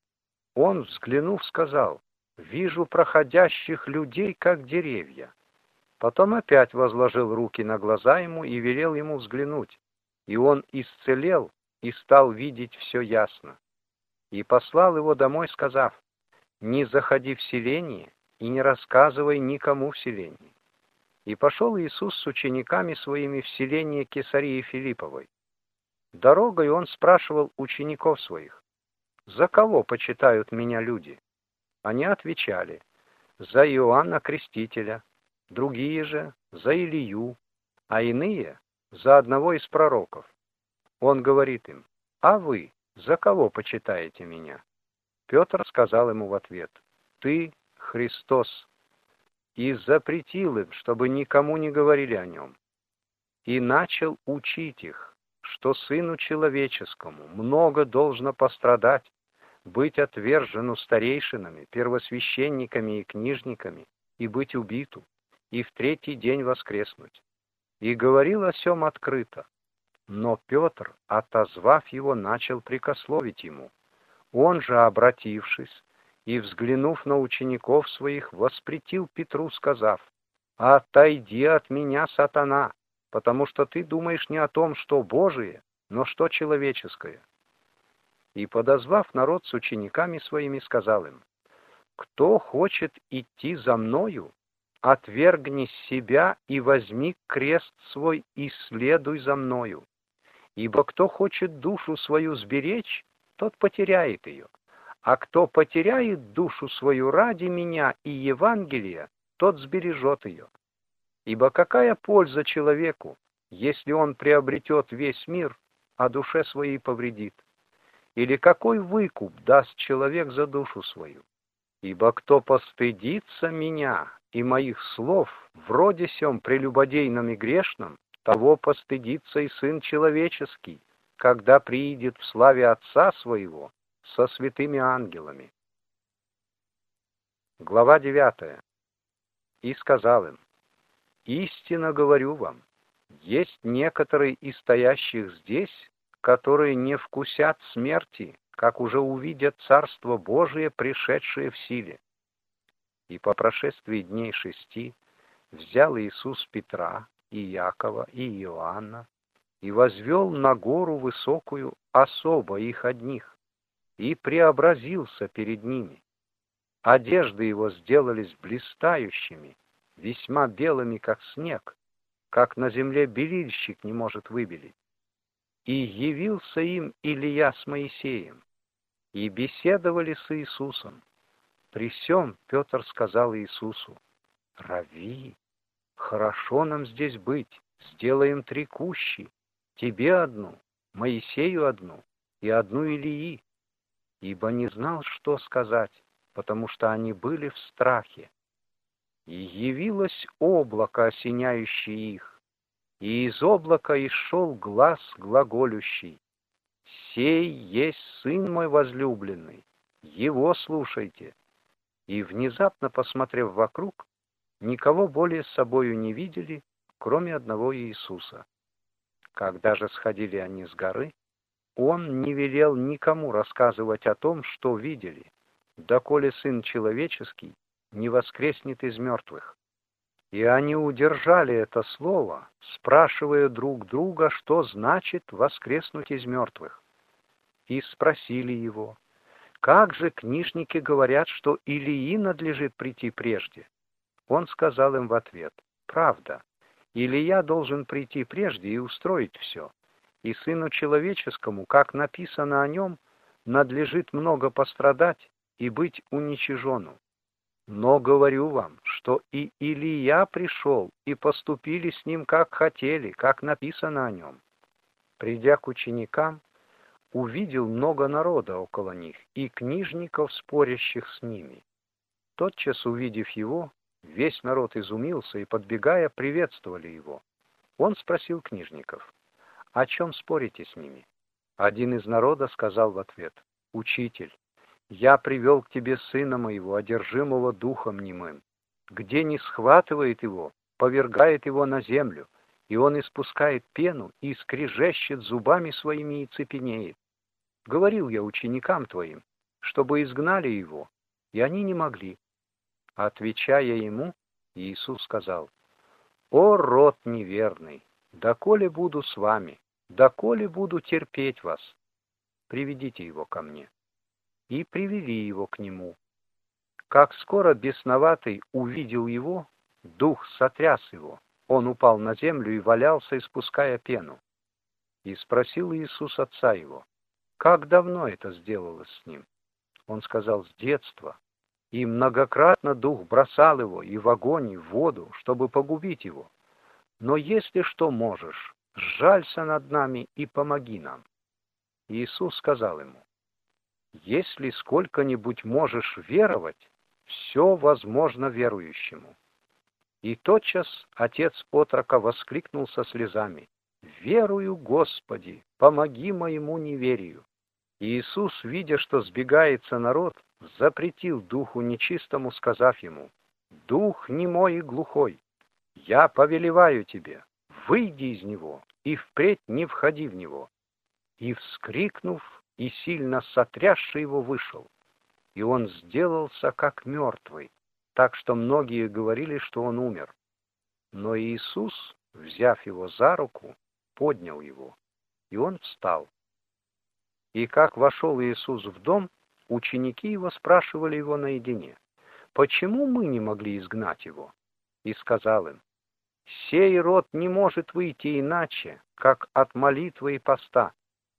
Он, взглянув, сказал: вижу проходящих людей, как деревья. Потом опять возложил руки на глаза ему и велел ему взглянуть, и он исцелел и стал видеть все ясно. И послал его домой, сказав: не заходи в селение и не рассказывай никому в селении. И пошел Иисус с учениками своими в селение Кесарии Филипповой. Дорогой он спрашивал учеников своих: за кого почитают меня люди? Они отвечали: за Иоанна Крестителя, другие же за Илию, а иные за одного из пророков. Он говорит им: а вы за кого почитаете меня? Петр сказал ему в ответ: ты Христос. И запретил им, чтобы никому не говорили о нем. И начал учить их, что Сыну Человеческому много должно пострадать, быть отвержену старейшинами, первосвященниками и книжниками, и быть убиту, и в 3-й день воскреснуть. И говорил о сем открыто. Но Петр, отозвав его, начал прекословить ему. Он же, обратившись и взглянув на учеников своих, воспретил Петру, сказав: «Отойди от меня, сатана, потому что ты думаешь не о том, что Божие, но что человеческое». И, подозвав народ с учениками своими, сказал им: «Кто хочет идти за мною, отвергни себя и возьми крест свой и следуй за мною. Ибо кто хочет душу свою сберечь, тот потеряет ее. А кто потеряет душу свою ради меня и Евангелия, тот сбережет ее. Ибо какая польза человеку, если он приобретет весь мир, а душе своей повредит? Или какой выкуп даст человек за душу свою? Ибо кто постыдится меня и моих слов вроде сем прелюбодейном и грешном, того постыдится и Сын Человеческий, когда приидет в славе Отца Своего со святыми ангелами. Глава 9. И сказал им: истинно говорю вам, есть некоторые из стоящих здесь, которые не вкусят смерти, как уже увидят Царство Божие, пришедшее в силе. И по прошествии дней 6 взял Иисус Петра и Иакова и Иоанна и возвел на гору высокую особо их одних, и преобразился перед ними. Одежды его сделались блистающими, весьма белыми, как снег, как на земле белильщик не может выбелить. И явился им Илия с Моисеем, и беседовали с Иисусом. При сем Петр сказал Иисусу: «Рави, хорошо нам здесь быть, сделаем 3 кущи, тебе одну, Моисею одну и одну Илии». Ибо не знал, что сказать, потому что они были в страхе. И явилось облако, осеняющее их, и из облака исшел глас глаголющий: «Сей есть Сын мой возлюбленный, его слушайте». И внезапно, посмотрев вокруг, никого более с собою не видели, кроме одного Иисуса. Когда же сходили они с горы, Он не велел никому рассказывать о том, что видели, доколе Сын Человеческий не воскреснет из мертвых. И они удержали это слово, спрашивая друг друга, что значит воскреснуть из мертвых. И спросили его: как же книжники говорят, что Илии надлежит прийти прежде? Он сказал им в ответ: правда, Илия должен прийти прежде и устроить все. И Сыну Человеческому, как написано о нем, надлежит много пострадать и быть уничижену. Но говорю вам, что и Илия пришел, и поступили с ним, как хотели, как написано о нем. Придя к ученикам, увидел много народа около них и книжников, спорящих с ними. Тотчас, увидев его, весь народ изумился и, подбегая, приветствовали его. Он спросил книжников: «О чем спорите с ними?» Один из народа сказал в ответ: «Учитель, я привел к тебе сына моего, одержимого духом немым. Где не схватывает его, повергает его на землю, и он испускает пену и скрежещет зубами своими и цепенеет. Говорил я ученикам твоим, чтобы изгнали его, и они не могли». Отвечая ему, Иисус сказал: «О, род неверный, доколе буду с вами, доколе буду терпеть вас? Приведите его ко мне». И привели его к нему. Как скоро бесноватый увидел его, дух сотряс его, он упал на землю и валялся, испуская пену. И спросил Иисус отца его: как давно это сделалось с ним? Он сказал: с детства. И многократно дух бросал его и в огонь, и в воду, чтобы погубить его. Но если что можешь, сжалься над нами и помоги нам. Иисус сказал ему: если сколько-нибудь можешь веровать, все возможно верующему. И тотчас отец отрока воскликнул со слезами: «Верую, Господи, помоги моему неверию». И Иисус, видя, что сбегается народ, запретил духу нечистому, сказав ему: «Дух немой и глухой, я повелеваю тебе, выйди из него и впредь не входи в него». И, вскрикнув и сильно сотрясший его, вышел, и он сделался как мертвый, так что многие говорили, что он умер. Но Иисус, взяв его за руку, поднял его, и он встал. И как вошел Иисус в дом, ученики его спрашивали его наедине: «Почему мы не могли изгнать его?» И сказал им: «Сей род не может выйти иначе, как от молитвы и поста».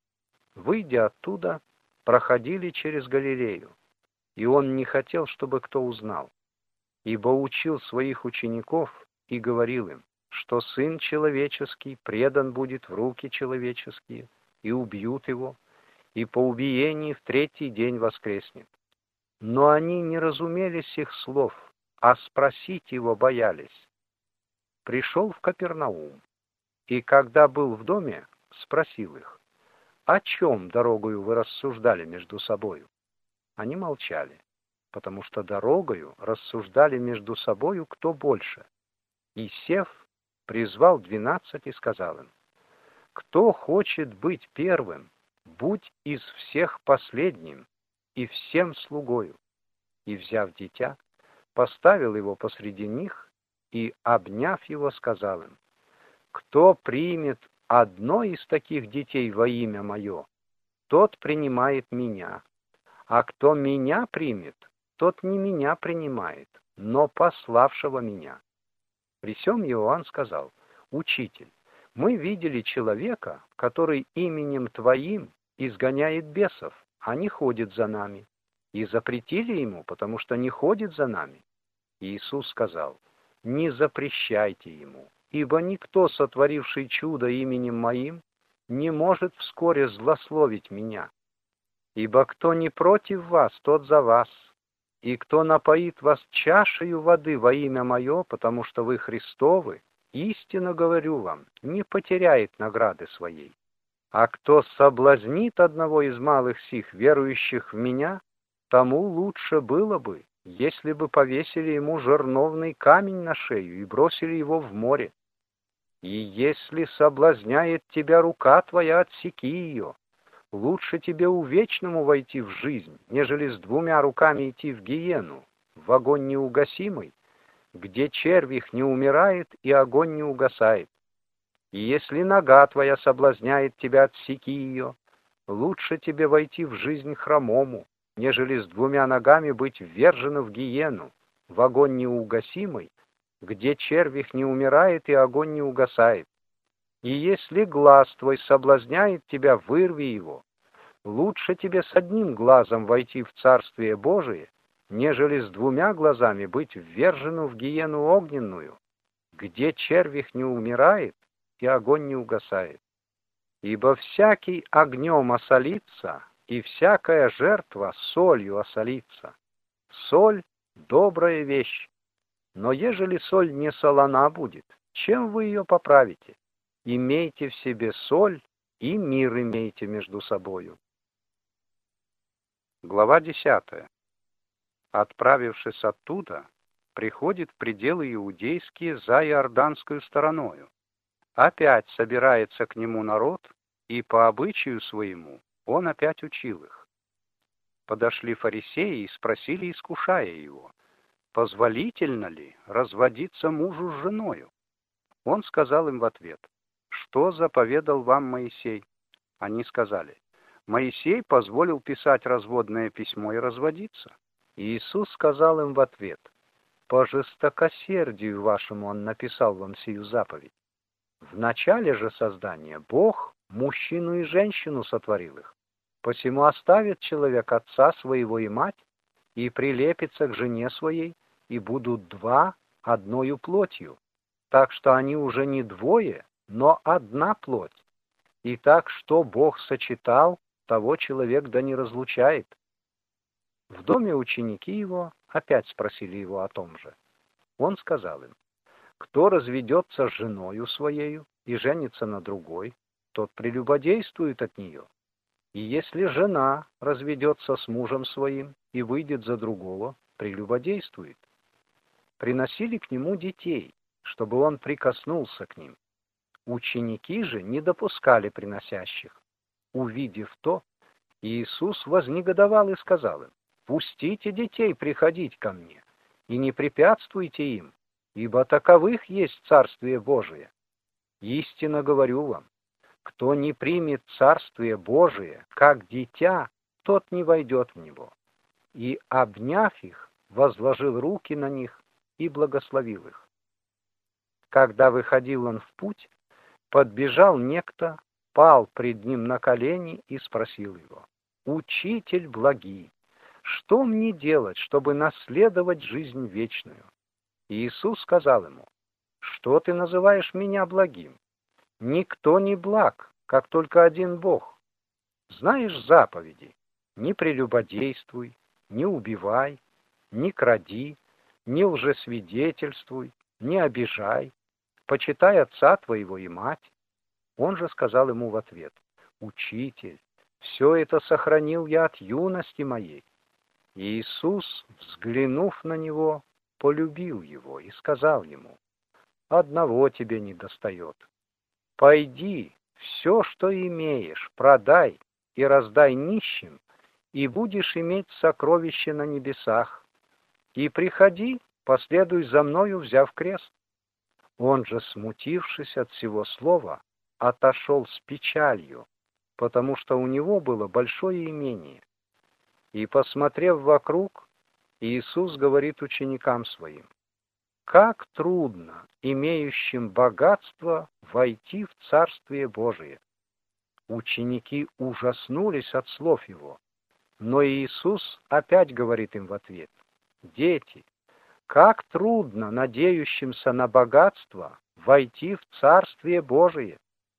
Выйдя оттуда, проходили через Галилею, и он не хотел, чтобы кто узнал, ибо учил своих учеников и говорил им, что Сын Человеческий предан будет в руки человеческие, и убьют его, и по убиении в 3-й день воскреснет. Но они не разумели сих слов, а спросить его боялись. Пришел в Капернаум, и когда был в доме, спросил их: о чем дорогою вы рассуждали между собою? Они молчали, потому что дорогою рассуждали между собою кто больше. И, сев, призвал 12 и сказал им: кто хочет быть первым, будь из всех последним и всем слугою. И, взяв дитя, поставил его посреди них и, обняв его, сказал им: кто примет одно из таких детей во имя мое, тот принимает меня, а кто меня примет, тот не меня принимает, но пославшего меня. При сем Иоанн сказал: учитель, мы видели человека, который именем Твоим изгоняет бесов, а не ходит за нами, и запретили ему, потому что не ходит за нами. И Иисус сказал: не запрещайте ему, ибо никто, сотворивший чудо именем Моим, не может вскоре злословить Меня. Ибо кто не против вас, тот за вас, и кто напоит вас чашею воды во имя Мое, потому что вы Христовы, истинно говорю вам, не потеряет награды своей. А кто соблазнит одного из малых сих, верующих в Меня, тому лучше было бы, если бы повесили ему жерновный камень на шею и бросили его в море. И если соблазняет тебя рука твоя, отсеки ее. Лучше тебе увечному войти в жизнь, нежели с 2 руками идти в гиену, в огонь неугасимый, где червь их не умирает и огонь не угасает. И если нога твоя соблазняет тебя, отсеки ее. Лучше тебе войти в жизнь хромому, нежели с 2 ногами быть ввержену в гиену, в огонь неугасимый, где червь их не умирает и огонь не угасает. И если глаз твой соблазняет тебя, вырви его. Лучше тебе с 1 глазом войти в Царствие Божие, нежели с 2 глазами быть ввержену в гиену огненную, где червь их не умирает и огонь не угасает. Ибо всякий огнем осолится, и всякая жертва солью осолится. Соль — добрая вещь, но ежели соль не солона будет, чем вы ее поправите? Имейте в себе соль, и мир имейте между собою. Глава 10. Отправившись оттуда, приходит в пределы иудейские за иорданскую стороною. Опять собирается к нему народ, и по обычаю своему он опять учил их. Подошли фарисеи и спросили, искушая его: позволительно ли разводиться мужу с женою? Он сказал им в ответ: что заповедал вам Моисей? Они сказали: Моисей позволил писать разводное письмо и разводиться. И Иисус сказал им в ответ: по жестокосердию вашему он написал вам сию заповедь. В начале же создания Бог мужчину и женщину сотворил их. Посему оставит человек отца своего и мать, и прилепится к жене своей, и будут 2 одною плотью. Так что они уже не 2, но 1 плоть. И так, что Бог сочетал, того человек да не разлучает. В доме ученики его опять спросили его о том же. Он сказал им: кто разведется с женою своею и женится на другой, тот прелюбодействует от нее. И если жена разведется с мужем своим и выйдет за другого, прелюбодействует. Приносили к нему детей, чтобы он прикоснулся к ним. Ученики же не допускали приносящих. Увидев то, Иисус вознегодовал и сказал им: пустите детей приходить ко мне, и не препятствуйте им, ибо таковых есть Царствие Божие. Истинно говорю вам, кто не примет Царствие Божие, как дитя, тот не войдет в него. И, обняв их, возложил руки на них и благословил их. Когда выходил он в путь, подбежал некто, пал пред ним на колени и спросил его: «Учитель благий, что мне делать, чтобы наследовать жизнь вечную?» И Иисус сказал ему: «Что ты называешь меня благим? Никто не благ, как только один Бог. Знаешь заповеди: не прелюбодействуй, не убивай, не кради, не лжесвидетельствуй, не обижай, почитай отца твоего и мать». Он же сказал ему в ответ: «Учитель, все это сохранил я от юности моей». И Иисус, взглянув на него, полюбил его и сказал ему: «Одного тебе недостает. Пойди, все, что имеешь, продай и раздай нищим, и будешь иметь сокровище на небесах. И приходи, последуй за мною, взяв крест». Он же, смутившись от всего слова, отошел с печалью, потому что у него было большое имение. И, посмотрев вокруг, Иисус говорит ученикам своим: «Как трудно имеющим богатство войти в Царствие Божие». Ученики ужаснулись от слов его, но Иисус опять говорит им в ответ: «Дети, как трудно надеющимся на богатство войти в Царствие Божие!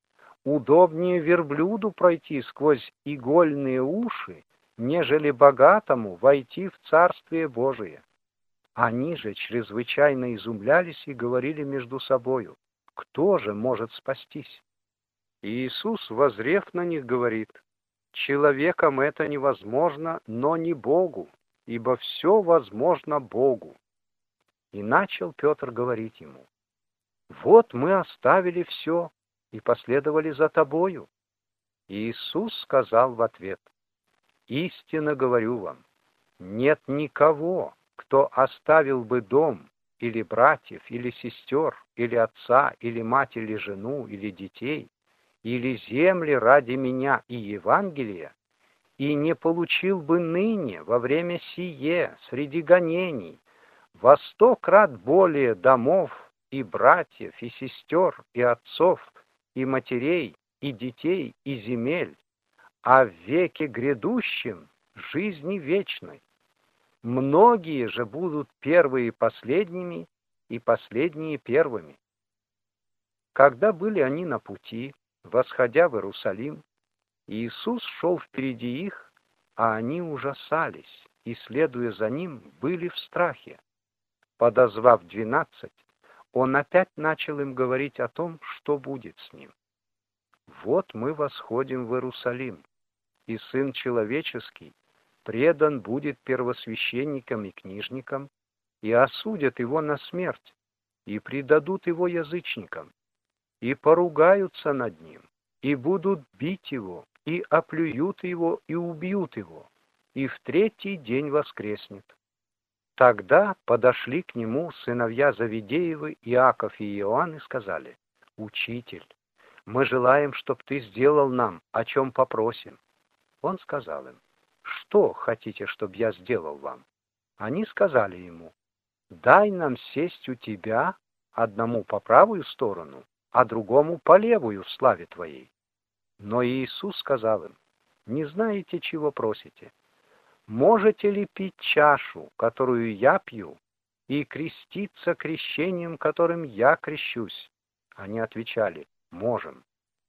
Удобнее верблюду пройти сквозь игольные уши, нежели богатому войти в Царствие Божие». Они же чрезвычайно изумлялись и говорили между собою: «Кто же может спастись?» И Иисус, воззрев на них, говорит: «Человеком это невозможно, но не Богу, ибо все возможно Богу». И начал Петр говорить ему: «Вот мы оставили все и последовали за тобою». И Иисус сказал в ответ: «Истинно говорю вам, нет никого, кто оставил бы дом, или братьев, или сестер, или отца, или мать, или жену, или детей, или земли ради меня и Евангелия, и не получил бы ныне во время сие среди гонений во 100 крат более домов, и братьев, и сестер, и отцов, и матерей, и детей, и земель, а в веке грядущем жизни вечной. Многие же будут первые последними, и последние первыми». Когда были они на пути, восходя в Иерусалим, Иисус шел впереди их, а они ужасались, и, следуя за ним, были в страхе. Подозвав 12, он опять начал им говорить о том, что будет с ним. «Вот мы восходим в Иерусалим, и Сын Человеческий предан будет первосвященникам и книжникам, и осудят его на смерть, и предадут его язычникам, и поругаются над ним, и будут бить его, и оплюют его, и убьют его, и в 3-й день воскреснет». Тогда подошли к нему сыновья Завидеевы, Иаков и Иоанн, и сказали: «Учитель, мы желаем, чтоб ты сделал нам, о чем попросим». Он сказал им: «Что хотите, чтоб я сделал вам?» Они сказали ему: «Дай нам сесть у тебя, одному по правую сторону, а другому по левую в славе твоей». Но Иисус сказал им: «Не знаете, чего просите? Можете ли пить чашу, которую я пью, и креститься крещением, которым я крещусь?» Они отвечали: «Можем».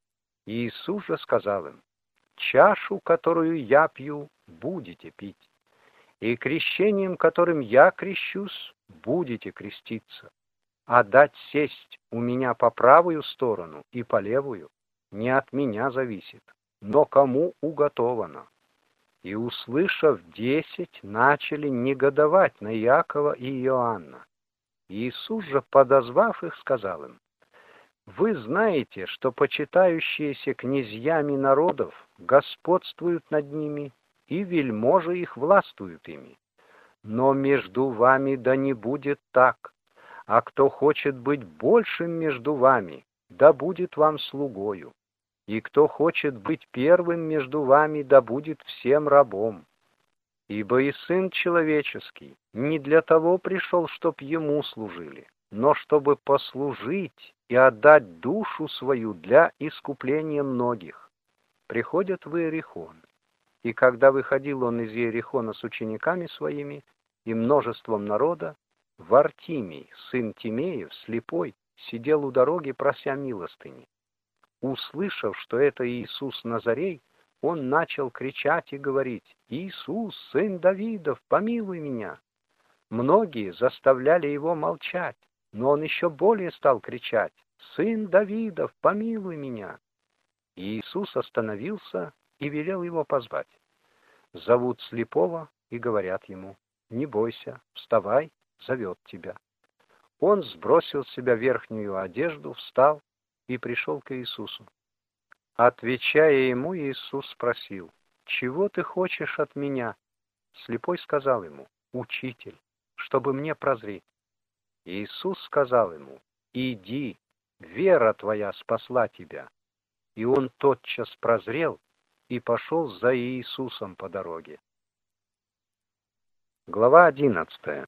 Иисус же сказал им: «Чашу, которую я пью, будете пить, и крещением, которым я крещусь, будете креститься, а дать сесть у меня по правую сторону и по левую не от меня зависит, но кому уготовано». И, услышав 10, начали негодовать на Иакова и Иоанна. Иисус же, подозвав их, сказал им: «Вы знаете, что почитающиеся князьями народов господствуют над ними, и вельможи их властвуют ими. Но между вами да не будет так, а кто хочет быть большим между вами, да будет вам слугою. И кто хочет быть первым между вами, да будет всем рабом. Ибо и Сын Человеческий не для того пришел, чтоб ему служили, но чтобы послужить и отдать душу свою для искупления многих». Приходят в Иерихон. И когда выходил он из Иерихона с учениками своими и множеством народа, Вартимий, сын Тимеев, слепой, сидел у дороги, прося милостыни. Услышав, что это Иисус Назарей, он начал кричать и говорить: «Иисус, сын Давидов, помилуй меня!» Многие заставляли его молчать, но он еще более стал кричать: «Сын Давидов, помилуй меня!» И Иисус остановился и велел его позвать. Зовут слепого и говорят ему: «Не бойся, вставай, зовет тебя». Он сбросил с себя верхнюю одежду, встал и пришел к Иисусу. Отвечая ему, Иисус спросил: «Чего ты хочешь от меня?» Слепой сказал ему: «Учитель, чтобы мне прозреть». Иисус сказал ему: «Иди, вера твоя спасла тебя». И он тотчас прозрел и пошел за Иисусом по дороге. Глава 11.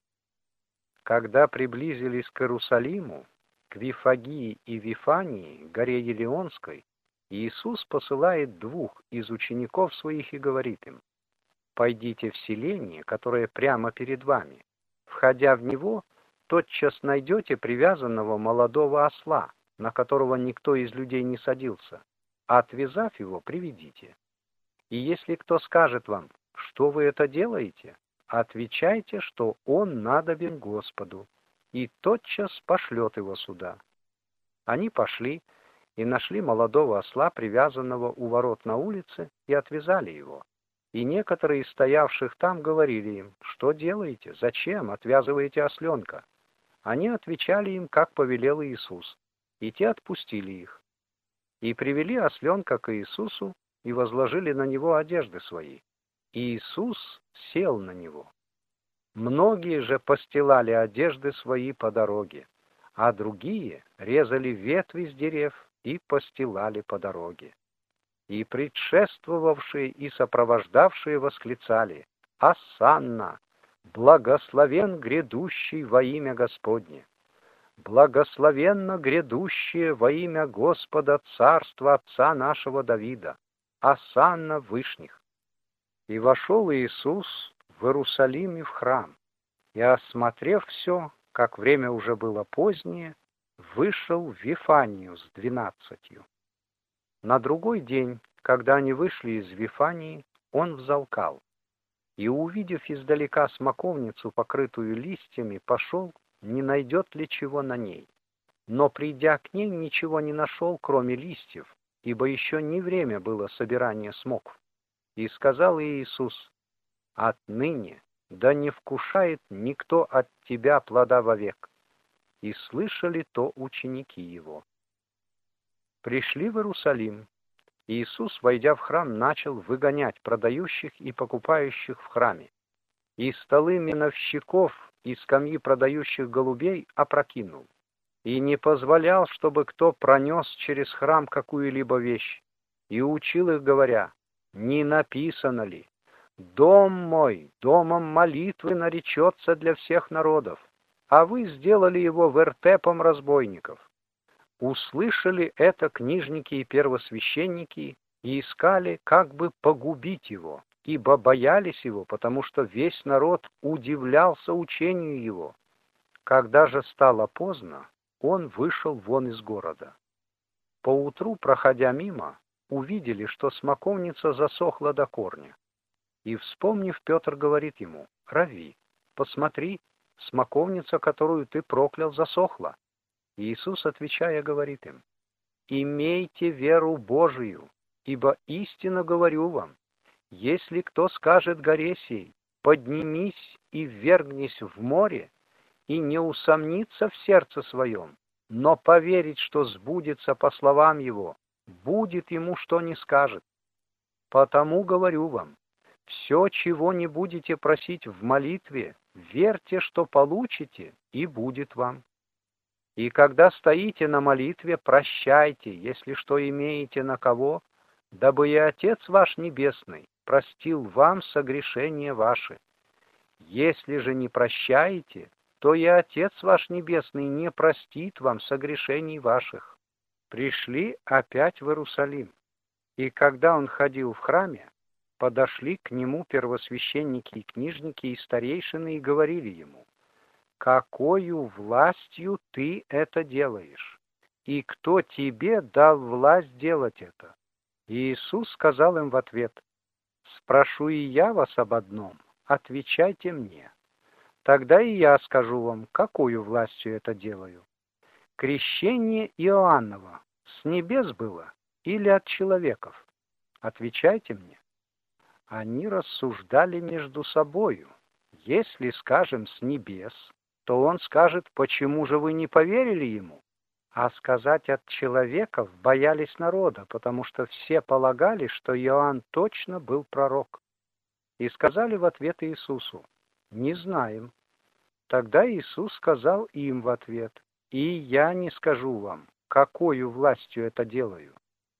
Когда приблизились к Иерусалиму, к Вифагии и Вифании, горе Елеонской, Иисус посылает двух из учеников своих и говорит им: «Пойдите в селение, которое прямо перед вами. Входя в него, тотчас найдете привязанного молодого осла, на которого никто из людей не садился. Отвязав его, приведите. И если кто скажет вам: что вы это делаете, отвечайте, что он надобен Господу, и тотчас пошлет его сюда». Они пошли и нашли молодого осла, привязанного у ворот на улице, и отвязали его. И некоторые из стоявших там говорили им: «Что делаете? Зачем отвязываете осленка?» Они отвечали им, как повелел Иисус, и те отпустили их. И привели осленка к Иисусу и возложили на него одежды свои. И Иисус сел на него. Многие же постилали одежды свои по дороге, а другие резали ветви с дерев и постилали по дороге. И предшествовавшие и сопровождавшие восклицали: «Осанна! Благословен грядущий во имя Господне! Благословенно грядущее во имя Господа царства отца нашего Давида! Осанна в вышних!» И вошел Иисус в Иерусалим и в храм, и, осмотрев все, как время уже было позднее, вышел в Вифанию с 12. На другой день, когда они вышли из Вифании, он взалкал, и, увидев издалека смоковницу, покрытую листьями, пошел, не найдет ли чего на ней. Но, придя к ней, ничего не нашел, кроме листьев, ибо еще не время было собирания смокв. И сказал Иисус: «Отныне да не вкушает никто от тебя плода вовек». И слышали то ученики его. Пришли в Иерусалим. Иисус, войдя в храм, начал выгонять продающих и покупающих в храме. И столы миновщиков и скамьи продающих голубей опрокинул. И не позволял, чтобы кто пронес через храм какую-либо вещь. И учил их, говоря: «Не написано ли: дом мой домом молитвы наречется для всех народов, а вы сделали его вертепом разбойников». Услышали это книжники и первосвященники и искали, как бы погубить его, ибо боялись его, потому что весь народ удивлялся учению его. Когда же стало поздно, он вышел вон из города. Поутру, проходя мимо, увидели, что смоковница засохла до корня. И, вспомнив, Петр говорит ему: «Рави, посмотри, смоковница, которую ты проклял, засохла». И Иисус, отвечая, говорит им: «Имейте веру Божию, ибо истинно говорю вам, если кто скажет горе сей: поднимись и ввергнись в море, и не усомнится в сердце своем, но поверит, что сбудется по словам его, будет ему, что не скажет. Потому говорю вам, все, чего не будете просить в молитве, верьте, что получите, и будет вам. И когда стоите на молитве, прощайте, если что имеете на кого, дабы и Отец ваш Небесный простил вам согрешения ваши. Если же не прощаете, то и Отец ваш Небесный не простит вам согрешений ваших». Пришли опять в Иерусалим, и когда он ходил в храме, подошли к нему первосвященники и книжники и старейшины и говорили ему: «Какою властью ты это делаешь? И кто тебе дал власть делать это?» И Иисус сказал им в ответ: «Спрошу и я вас об одном, отвечайте мне. Тогда и я скажу вам, какую властью это делаю. Крещение Иоаннова с небес было, или от человеков? Отвечайте мне». Они рассуждали между собою. Если скажем с небес, то он скажет: почему же вы не поверили ему? А сказать от человеков боялись народа, потому что все полагали, что Иоанн точно был пророк. И сказали в ответ Иисусу: «Не знаем». Тогда Иисус сказал им в ответ: «И я не скажу вам, какою властью это делаю».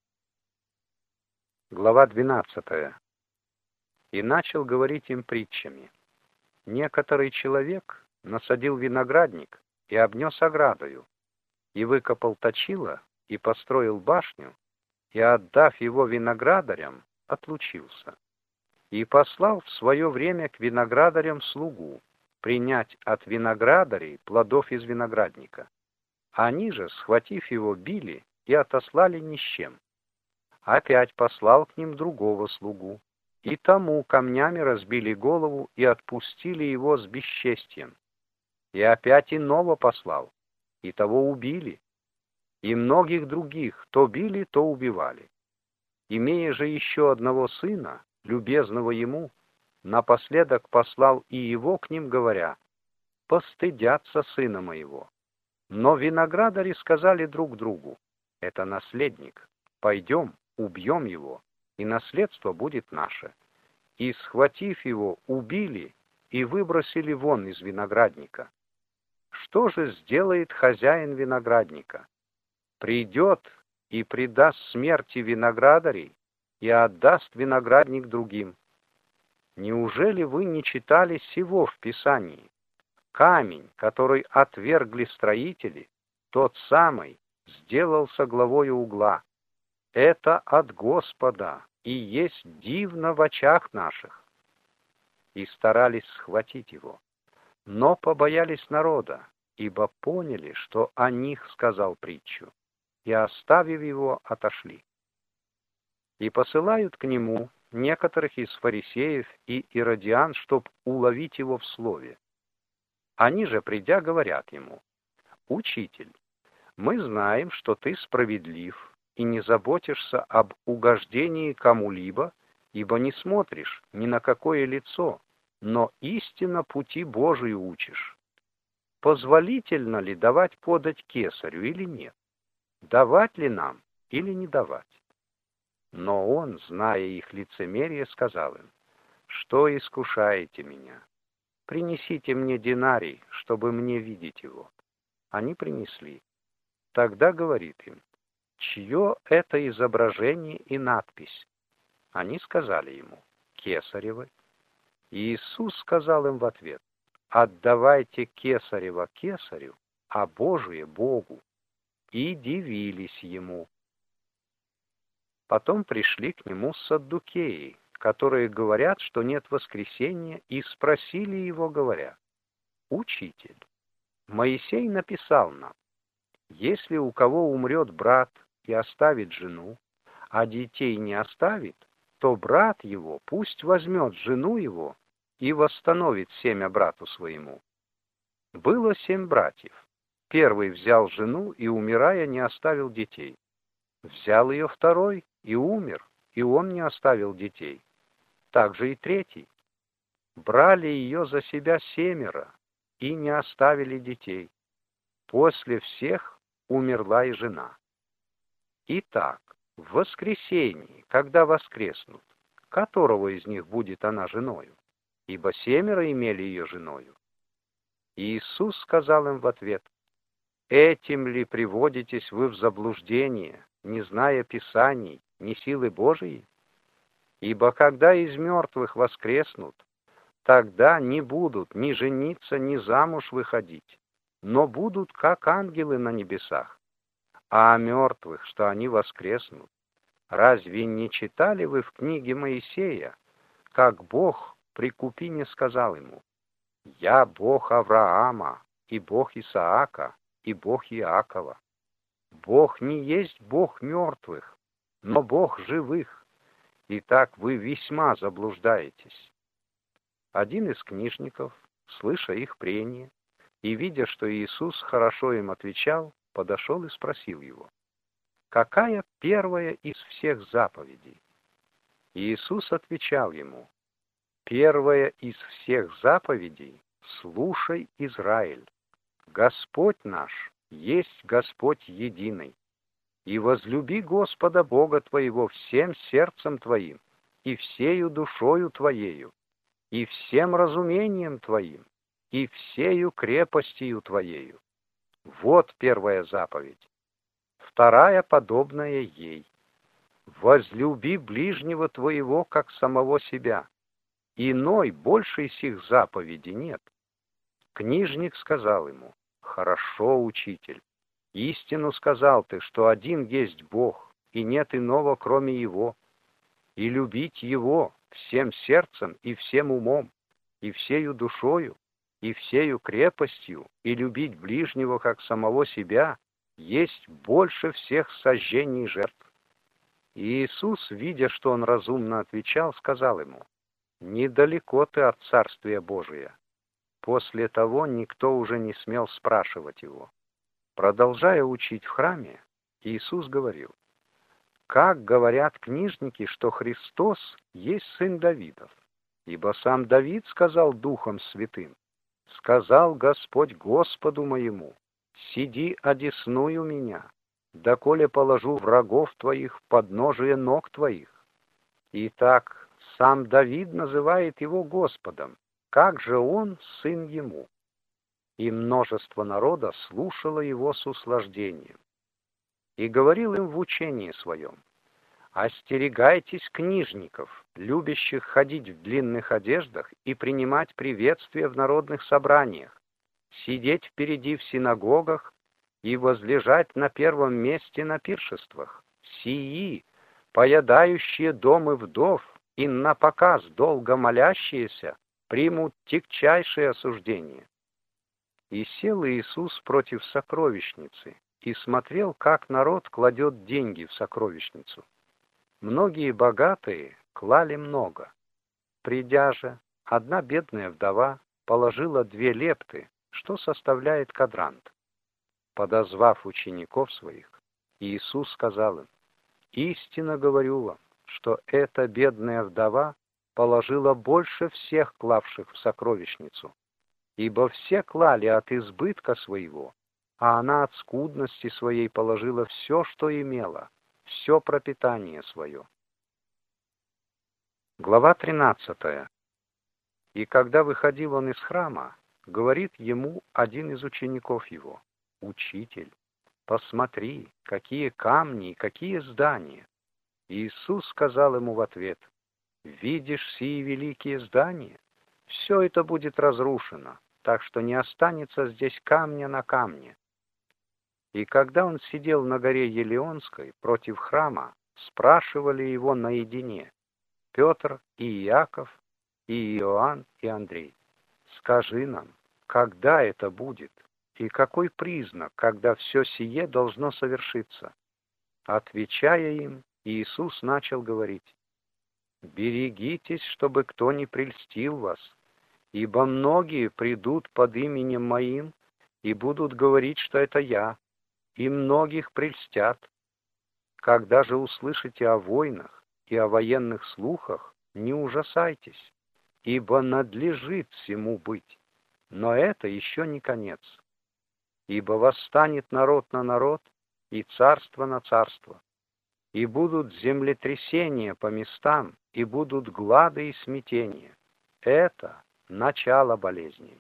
Глава 12. И начал говорить им притчами. Некоторый человек насадил виноградник и обнес оградою, и выкопал точило, и построил башню, и, отдав его виноградарям, отлучился. И послал в свое время к виноградарям слугу принять от виноградарей плодов из виноградника. Они же, схватив его, били и отослали ни с чем. Опять послал к ним другого слугу, и тому камнями разбили голову и отпустили его с бесчестием. И опять иного послал, и того убили. И многих других то били, то убивали. Имея же еще одного сына, любезного ему, напоследок послал и его к ним, говоря: «Постыдятся сына моего». Но виноградари сказали друг другу: «Это наследник, пойдем, убьем его, и наследство будет наше». И, схватив его, убили и выбросили вон из виноградника. Что же сделает хозяин виноградника? Придет и предаст смерти виноградарей и отдаст виноградник другим. Неужели вы не читали сего в Писании? Камень, который отвергли строители, тот самый сделался главою угла. Это от Господа и есть дивно в очах наших. И старались схватить его, но побоялись народа, ибо поняли, что о них сказал притчу, и, оставив его, отошли. И посылают к нему некоторых из фарисеев и иродиан, чтоб уловить его в слове. Они же, придя, говорят ему: «Учитель, мы знаем, что ты справедлив и не заботишься об угождении кому-либо, ибо не смотришь ни на какое лицо, но истинно пути Божии учишь. Позволительно ли давать подать кесарю или нет? Давать ли нам или не давать?» Но он, зная их лицемерие, сказал им: «Что искушаете меня? Принесите мне динарий, чтобы мне видеть его». Они принесли. Тогда говорит им: «Чье это изображение и надпись?» Они сказали ему: «Кесарево». И Иисус сказал им в ответ: «Отдавайте кесарево кесарю, а Божие Богу». И дивились ему. Потом пришли к нему саддукеи, которые говорят, что нет воскресения, и спросили его, говоря: «Учитель, Моисей написал нам: если у кого умрет брат и оставит жену, а детей не оставит, то брат его пусть возьмет жену его и восстановит семя брату своему. Было 7 братьев. Первый взял жену и, умирая, не оставил детей. Взял ее второй и умер, и он не оставил детей. Так же и третий. Брали ее за себя 7 и не оставили детей. После всех умерла и жена. Итак, в воскресенье, когда воскреснут, которого из них будет она женою? Ибо 7 имели ее женою. И Иисус сказал им в ответ: «Этим ли приводитесь вы в заблуждение, не зная Писаний, ни силы Божией? Ибо когда из мертвых воскреснут, тогда не будут ни жениться, ни замуж выходить, но будут как ангелы на небесах. А о мертвых, что они воскреснут, разве не читали вы в книге Моисея, как Бог при Купине сказал ему: «Я Бог Авраама, и Бог Исаака, и Бог Иакова»? Бог не есть Бог мертвых, но Бог живых. Итак, вы весьма заблуждаетесь». Один из книжников, слыша их прения и видя, что Иисус хорошо им отвечал, подошел и спросил его: какая первая из всех заповедей? Иисус отвечал ему: первая из всех заповедей — слушай, Израиль, Господь наш есть Господь единый, и возлюби Господа Бога твоего всем сердцем твоим, и всею душою твоею, и всем разумением твоим, и всею крепостью твоею. Вот первая заповедь. Вторая, подобная ей: возлюби ближнего твоего, как самого себя. Иной, большей сих заповеди нет. Книжник сказал ему: хорошо, учитель, истину сказал ты, что один есть Бог, и нет иного, кроме Его, и любить Его всем сердцем и всем умом, и всею душою, и всею крепостью, и любить ближнего, как самого себя, есть больше всех сожжений и жертв. И Иисус, видя, что он разумно отвечал, сказал ему: недалеко ты от Царствия Божия. После того никто уже не смел спрашивать его. Продолжая учить в храме, Иисус говорил: как говорят книжники, что Христос есть сын Давидов? Ибо сам Давид сказал Духом Святым: сказал Господь Господу моему: сиди одесную меня, доколе положу врагов твоих в подножие ног твоих. Итак, сам Давид называет его Господом, как же он сын ему? И множество народа слушало его с услаждением. И говорил им в учении своем: остерегайтесь книжников, любящих ходить в длинных одеждах и принимать приветствия в народных собраниях, сидеть впереди в синагогах и возлежать на первом месте на пиршествах, сии, поедающие домы вдов и напоказ долго молящиеся, примут тягчайшее осуждение. И сел Иисус против сокровищницы и смотрел, как народ кладет деньги в сокровищницу. Многие богатые клали много. Придя же, одна бедная вдова положила 2 лепты, что составляет квадрант. Подозвав учеников своих, Иисус сказал им: истинно говорю вам, что эта бедная вдова положила больше всех клавших в сокровищницу, ибо все клали от избытка своего, а она от скудности своей положила все, что имела, все пропитание свое. Глава 13. И когда выходил он из храма, говорит ему один из учеников его: учитель, посмотри, какие камни и какие здания. И Иисус сказал ему в ответ: видишь сии великие здания? Все это будет разрушено, так что не останется здесь камня на камне. И когда он сидел на горе Елеонской против храма, спрашивали его наедине Петр и Иаков, и Иоанн и Андрей: скажи нам, когда это будет, и какой признак, когда все сие должно совершиться? Отвечая им, Иисус начал говорить: берегитесь, чтобы кто не прельстил вас, ибо многие придут под именем Моим и будут говорить, что это Я, и многих прельстят. Когда же услышите о войнах и о военных слухах, не ужасайтесь, ибо надлежит всему быть, но это еще не конец. Ибо восстанет народ на народ и царство на царство, и будут землетрясения по местам, и будут глады и смятения. Это начало болезней.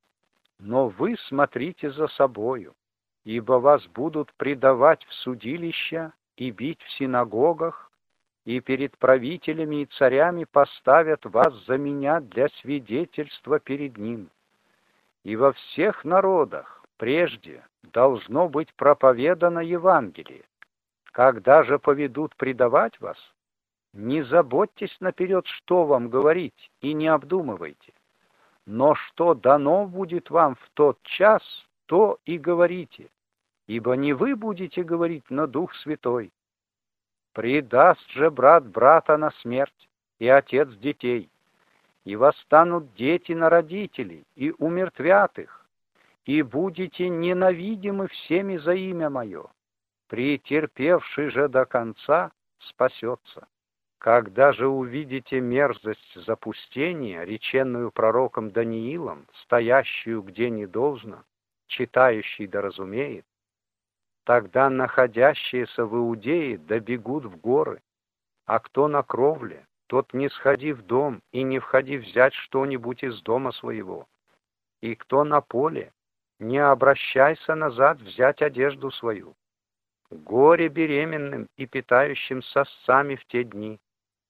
Но вы смотрите за собою, ибо вас будут предавать в судилища и бить в синагогах, и перед правителями и царями поставят вас за меня для свидетельства перед ним. И во всех народах прежде должно быть проповедано Евангелие. Когда же поведут предавать вас, не заботьтесь наперед, что вам говорить, и не обдумывайте. Но что дано будет вам в тот час, то и говорите, ибо не вы будете говорить, но Дух Святой. Предаст же брат брата на смерть, и отец детей, и восстанут дети на родителей, и умертвят их, и будете ненавидимы всеми за имя Мое. претерпевший же до конца спасется. Когда же увидите мерзость запустения, реченную пророком Даниилом, стоящую где не должно, читающий да разумеет, тогда находящиеся в Иудее добегут в горы, а кто на кровле, тот не сходи в дом и не входи взять что-нибудь из дома своего, и кто на поле, не обращайся назад взять одежду свою. Горе беременным и питающим сосцами в те дни.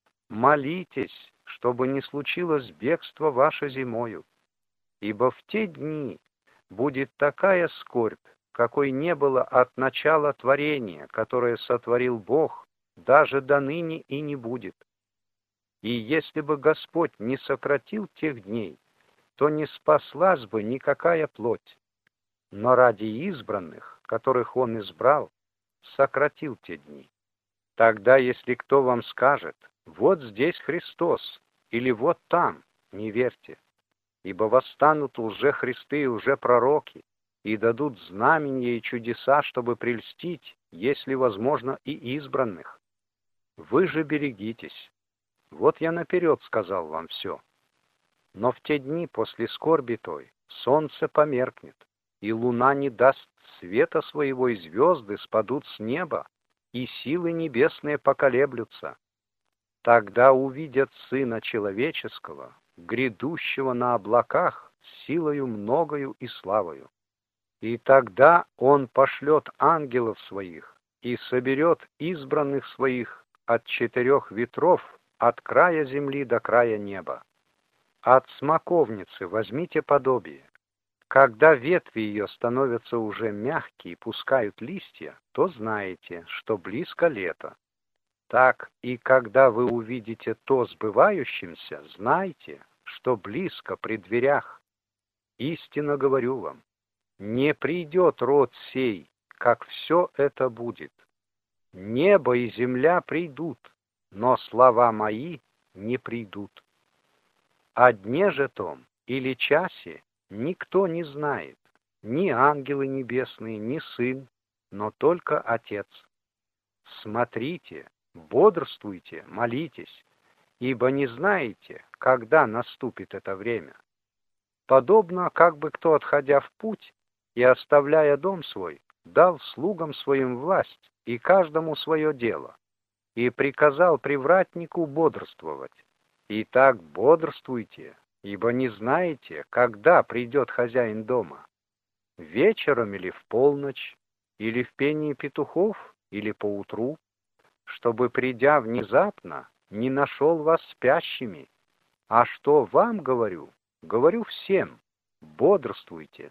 Молитесь, чтобы не случилось бегство ваше зимою, ибо в те дни будет такая скорбь, какой не было от начала творения, которое сотворил Бог, даже до ныне и не будет. И если бы Господь не сократил тех дней, то не спаслась бы никакая плоть. Но ради избранных, которых Он избрал, сократил те дни. Тогда, если кто вам скажет: вот здесь Христос, или вот там, не верьте, ибо восстанут лжехристы и лжепророки, и дадут знамения и чудеса, чтобы прельстить, если возможно, и избранных. Вы же берегитесь. Вот я наперед сказал вам все. Но в те дни после скорби той солнце померкнет, и луна не даст света своего, и звезды спадут с неба, и силы небесные поколеблются. Тогда увидят Сына Человеческого, грядущего на облаках, силою многою и славою. И тогда Он пошлет ангелов Своих и соберет избранных Своих от 4 ветров, от края земли до края неба. От смоковницы возьмите подобие. Когда ветви ее становятся уже мягкие и пускают листья, то знаете, что близко лето. Так и когда вы увидите то сбывающимся, знайте, что близко при дверях. Истинно говорю вам, не придет род сей, как все это будет. Небо и земля придут, но слова мои не придут. О дне же том или часе никто не знает, ни ангелы небесные, ни Сын, но только Отец. Смотрите, бодрствуйте, молитесь, ибо не знаете, когда наступит это время. Подобно, как бы кто, отходя в путь и оставляя дом свой, дал слугам своим власть и каждому свое дело, и приказал привратнику бодрствовать. Итак, бодрствуйте, ибо не знаете, когда придет хозяин дома, вечером или в полночь, или в пении петухов, или поутру, чтобы, придя внезапно, не нашел вас спящими. А что вам говорю, говорю всем: бодрствуйте.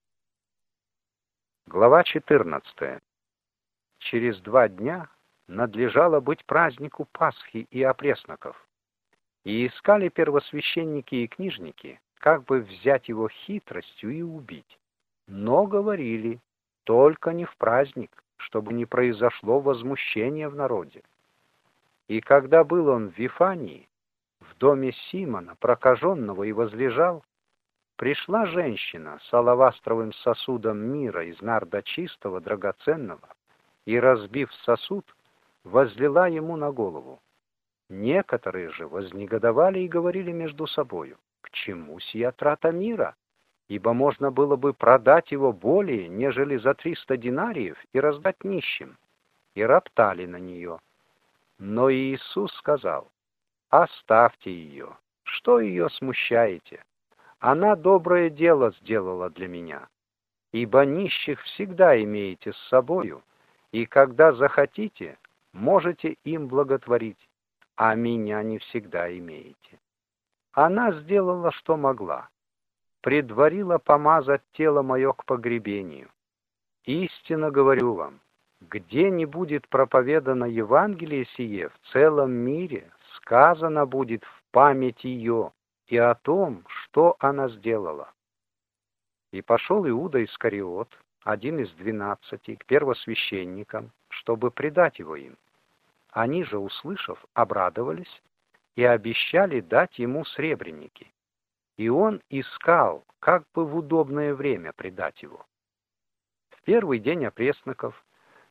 Глава 14. Через 2 дня надлежало быть празднику Пасхи и опресноков. И искали первосвященники и книжники, как бы взять его хитростью и убить. Но говорили: только не в праздник, чтобы не произошло возмущение в народе. И когда был он в Вифании, в доме Симона, прокаженного, и возлежал, пришла женщина с алавастровым сосудом мира из нарда чистого, драгоценного, и, разбив сосуд, возлила ему на голову. Некоторые же вознегодовали и говорили между собою: к чему сия трата мира? Ибо можно было бы продать его более, нежели за 300 динариев, и раздать нищим. И роптали на нее. Но Иисус сказал: оставьте ее, что ее смущаете? Она доброе дело сделала для меня. Ибо нищих всегда имеете с собою, и когда захотите, можете им благотворить, а меня не всегда имеете. Она сделала, что могла. Предварила помазать тело мое к погребению. Истинно говорю вам, где не будет проповедано Евангелие сие в целом мире, сказано будет в память ее и о том, что она сделала. И пошел Иуда Искариот, один из 12, к первосвященникам, чтобы предать его им. Они же, услышав, обрадовались и обещали дать ему сребреники. И он искал, как бы в удобное время предать его. В первый день опресноков,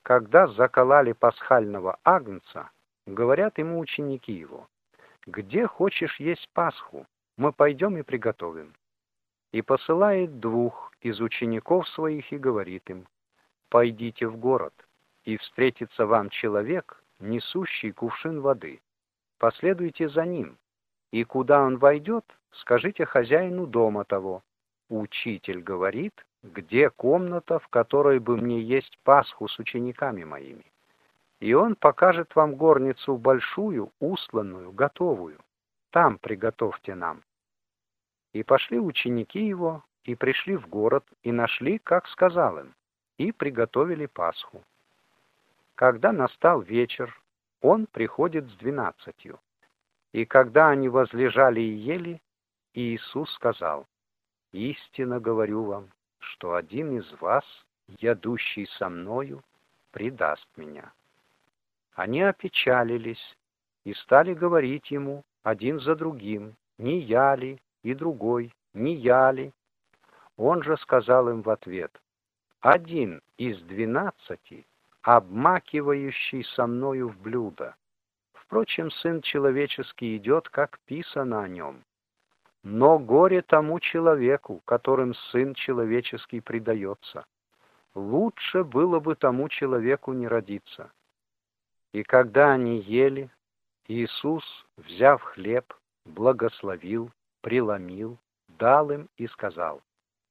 когда закололи пасхального агнца, говорят ему ученики его: «Где хочешь есть Пасху? Мы пойдем и приготовим». И посылает двух из учеников своих и говорит им: «Пойдите в город, и встретится вам человек, несущий кувшин воды. Последуйте за ним, и куда он войдет, скажите хозяину дома того: Учитель говорит, где комната, в которой бы мне есть Пасху с учениками моими. И он покажет вам горницу большую, устланную, готовую. Там приготовьте нам». И пошли ученики его, и пришли в город, и нашли, как сказал им, и приготовили Пасху. Когда настал вечер, он приходит с 12. И когда они возлежали и ели, Иисус сказал: «Истинно говорю вам, что один из вас, ядущий со мною, предаст меня». Они опечалились и стали говорить ему один за другим: «Не я ли?» И другой: «Не я ли?» Он же сказал им в ответ: «Один из 12, обмакивающий со мною в блюдо. Впрочем, Сын Человеческий идет, как писано о нем. Но горе тому человеку, которым Сын Человеческий предается. Лучше было бы тому человеку не родиться». И когда они ели, Иисус, взяв хлеб, благословил, преломил, дал им и сказал: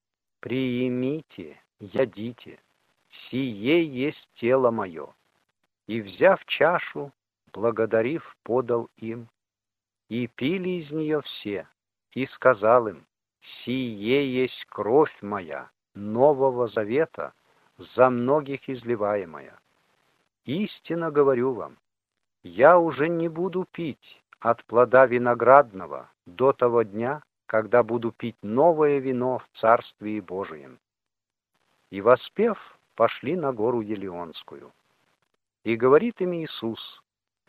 «Приимите, ядите, сие есть тело мое». И, взяв чашу, благодарив, подал им, и пили из нее все, и сказал им: «Сие есть кровь моя, Нового Завета, за многих изливаемая. Истинно говорю вам, я уже не буду пить от плода виноградного до того дня, когда буду пить новое вино в Царствии Божием». И, воспев, пошли на гору Елеонскую. И говорит им Иисус: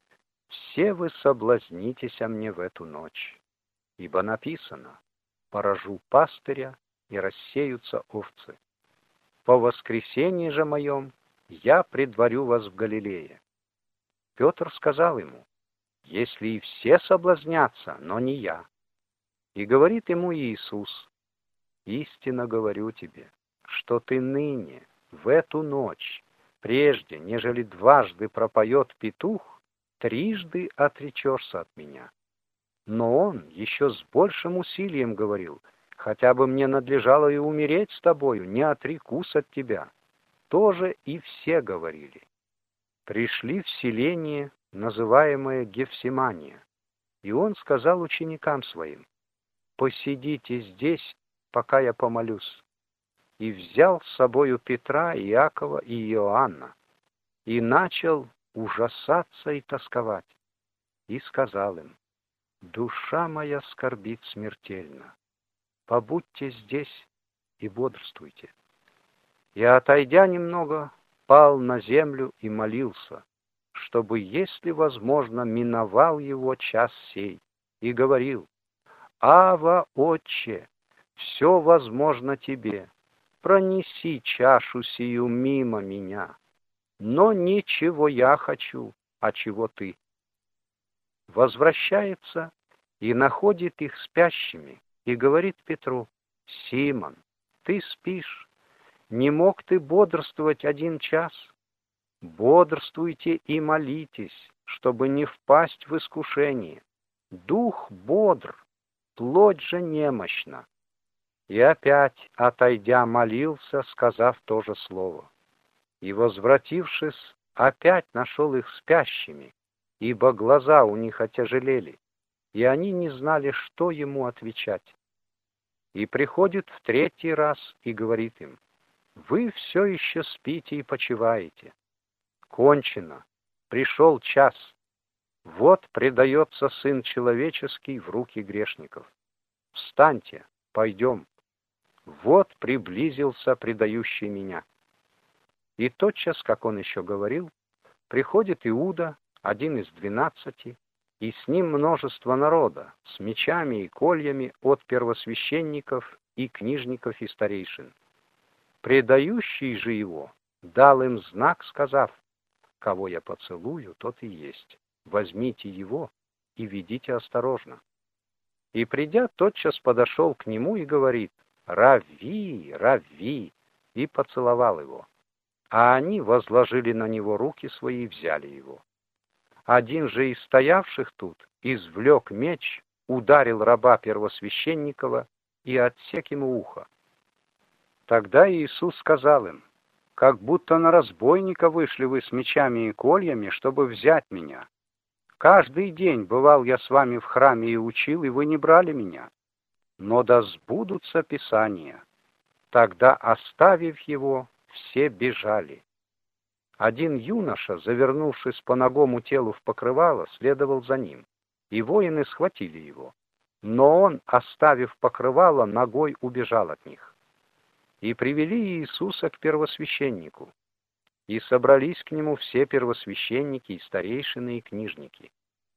«Все вы соблазнитесь о мне в эту ночь, ибо написано: поражу пастыря, и рассеются овцы. По воскресенье же моем я предварю вас в Галилее». Петр сказал ему: «Если и все соблазнятся, но не я». И говорит ему Иисус: «Истинно говорю тебе, что ты ныне, в эту ночь, прежде, нежели дважды пропоет петух, трижды отречешься от меня». Но он еще с большим усилием говорил: «Хотя бы мне надлежало и умереть с тобою, не отрекусь от тебя». Тоже и все говорили. Пришли в селение, называемое Гефсимания, и он сказал ученикам своим: «Посидите здесь, пока я помолюсь». И взял с собою Петра, Иакова и Иоанна, и начал ужасаться и тосковать, и сказал им: «Душа моя скорбит смертельно, побудьте здесь и бодрствуйте». И, отойдя немного, пал на землю и молился, чтобы, если возможно, миновал его час сей, и говорил: «Ава, Отче, все возможно тебе, пронеси чашу сию мимо меня, но не чего я хочу, а чего ты». Возвращается и находит их спящими, и говорит Петру: «Симон, ты спишь? Не мог ты бодрствовать 1 час? Бодрствуйте и молитесь, чтобы не впасть в искушение. Дух бодр, плоть же немощна». И опять, отойдя, молился, сказав то же слово. И, возвратившись, опять нашел их спящими, ибо глаза у них отяжелели, и они не знали, что ему отвечать. И приходит в 3-й раз и говорит им: «Вы все еще спите и почиваете. Кончено, пришел час. Вот предается Сын Человеческий в руки грешников. Встаньте, пойдем. Вот приблизился предающий меня». И тотчас, как он еще говорил, приходит Иуда, один из 12, и с ним множество народа, с мечами и кольями от первосвященников и книжников и старейшин. Предающий же его дал им знак, сказав: «Кого я поцелую, тот и есть. Возьмите его и ведите осторожно». И, придя, тотчас подошел к нему и говорит: «Равви, Равви!» и поцеловал его. А они возложили на него руки свои и взяли его. Один же из стоявших тут извлек меч, ударил раба первосвященникова и отсек ему ухо. Тогда Иисус сказал им: «Как будто на разбойника вышли вы с мечами и кольями, чтобы взять меня. Каждый день бывал я с вами в храме и учил, и вы не брали меня. Но да сбудутся Писания». Тогда, оставив его, все бежали. Один юноша, завернувшись по нагому телу в покрывало, следовал за ним, и воины схватили его. Но он, оставив покрывало, ногой убежал от них. И привели Иисуса к первосвященнику, и собрались к нему все первосвященники и старейшины и книжники.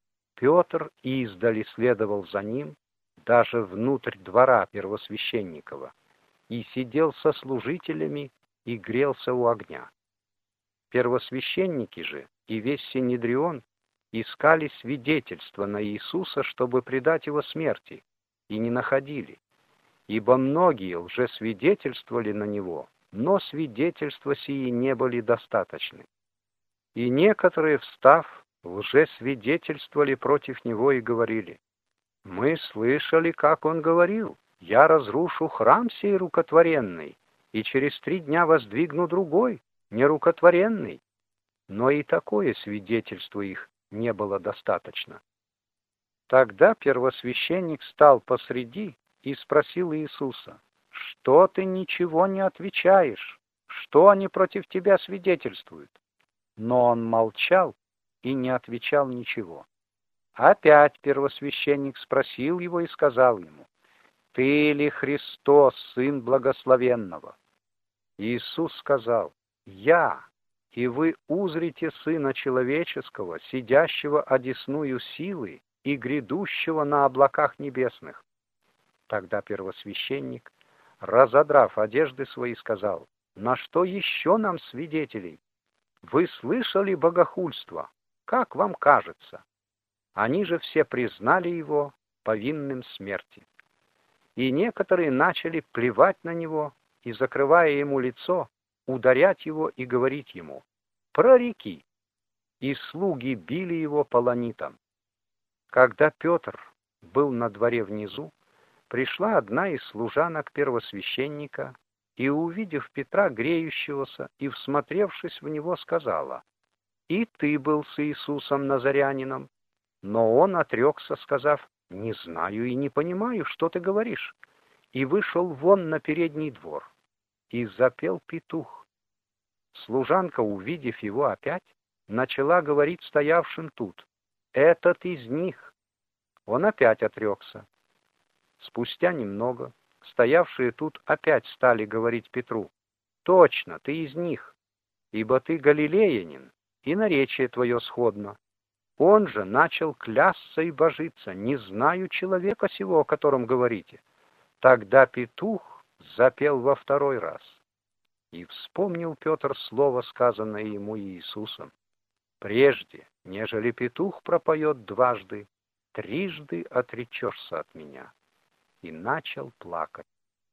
Петр издали следовал за ним, даже внутрь двора первосвященникова, и сидел со служителями и грелся у огня. Первосвященники же и весь Синедрион искали свидетельства на Иисуса, чтобы предать его смерти, и не находили, ибо многие лжесвидетельствовали на него, но свидетельства сии не были достаточны. И некоторые, встав, лжесвидетельствовали против него и говорили: «Мы слышали, как он говорил: я разрушу храм сей рукотворенный, и через 3 дня воздвигну другой, нерукотворенный». Но и такое свидетельство их не было достаточно. Тогда первосвященник стал посреди и спросил Иисуса: «Что ты ничего не отвечаешь? Что они против тебя свидетельствуют?» Но он молчал и не отвечал ничего. Опять первосвященник спросил его и сказал ему: «Ты ли Христос, Сын Благословенного?» Иисус сказал: «Я, и вы узрите Сына Человеческого, сидящего одесную силы и грядущего на облаках небесных». Тогда первосвященник, разодрав одежды свои, сказал: «На что еще нам свидетелей? Вы слышали богохульство? Как вам кажется?» Они же все признали его повинным смерти. И некоторые начали плевать на него и, закрывая ему лицо, ударять его и говорить ему: «Прореки!» И слуги били его полонитом. Когда Петр был на дворе внизу, пришла одна из служанок первосвященника и, увидев Петра греющегося и всмотревшись в него, сказала: «И ты был с Иисусом Назарянином». Но он отрекся, сказав: «Не знаю и не понимаю, что ты говоришь», и вышел вон на передний двор, и запел петух. Служанка, увидев его опять, начала говорить стоявшим тут: «Этот из них». Он опять отрекся. Спустя немного стоявшие тут опять стали говорить Петру: «Точно, ты из них, ибо ты галилеянин, и наречие твое сходно». Он же начал клясться и божиться: «Не знаю человека сего, о котором говорите». Тогда петух запел во 2-й раз. И вспомнил Петр слово, сказанное ему Иисусом: «Прежде, нежели петух пропоет 2 3 отречешься от меня». И начал плакать.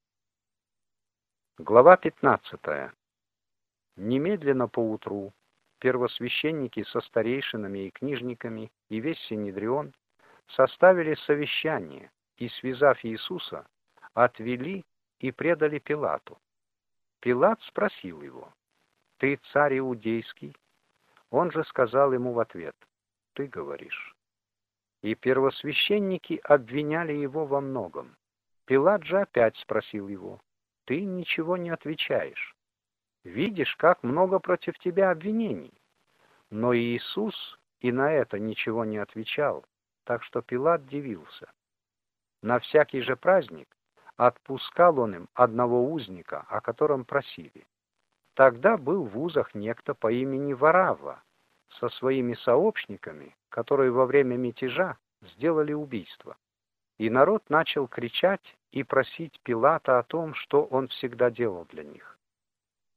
Глава 15. Немедленно поутру первосвященники со старейшинами и книжниками и весь Синедрион составили совещание и, связав Иисуса, отвели и предали Пилату. Пилат спросил его: «Ты царь иудейский?» Он же сказал ему в ответ: «Ты говоришь». И первосвященники обвиняли его во многом. Пилат же опять спросил его: «Ты ничего не отвечаешь? Видишь, как много против тебя обвинений». Но Иисус и на это ничего не отвечал, так что Пилат дивился. На всякий же праздник отпускал он им одного узника, о котором просили. Тогда был в узах некто по имени Варавва со своими сообщниками, которые во время мятежа сделали убийство. И народ начал кричать и просить Пилата о том, что он всегда делал для них.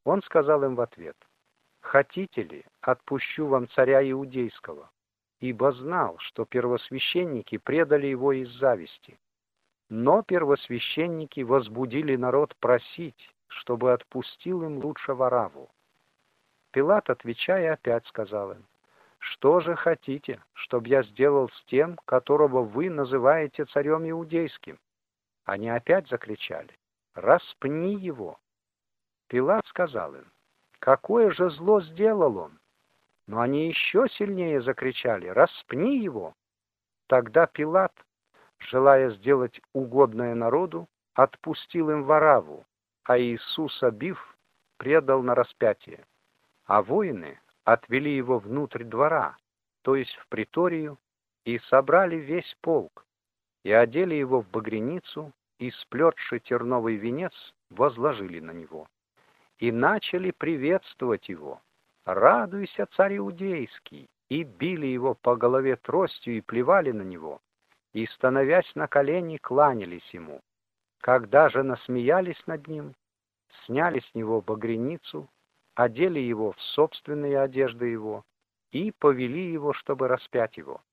Он сказал им в ответ: «Хотите ли, отпущу вам царя Иудейского?» Ибо знал, что первосвященники предали его из зависти. Но первосвященники возбудили народ просить, чтобы отпустил им лучше Варавву. Пилат, отвечая, опять сказал им: «Что же хотите, чтоб я сделал с тем, которого вы называете царем иудейским?» Они опять закричали: «Распни его!» Пилат сказал им: «Какое же зло сделал он?» Но они еще сильнее закричали: «Распни его!» Тогда Пилат, желая сделать угодное народу, отпустил им Варавву, а Иисуса, бив, предал на распятие. А воины отвели его внутрь двора, то есть в приторию, и собрали весь полк, и одели его в багряницу, и, сплетши терновый венец, возложили на него. И начали приветствовать его: «Радуйся, царь иудейский!» И били его по голове тростью и плевали на него, и, становясь на колени, кланялись ему. Когда же насмеялись над ним, сняли с него багряницу, одели его в собственные одежды его и повели его, чтобы распять его.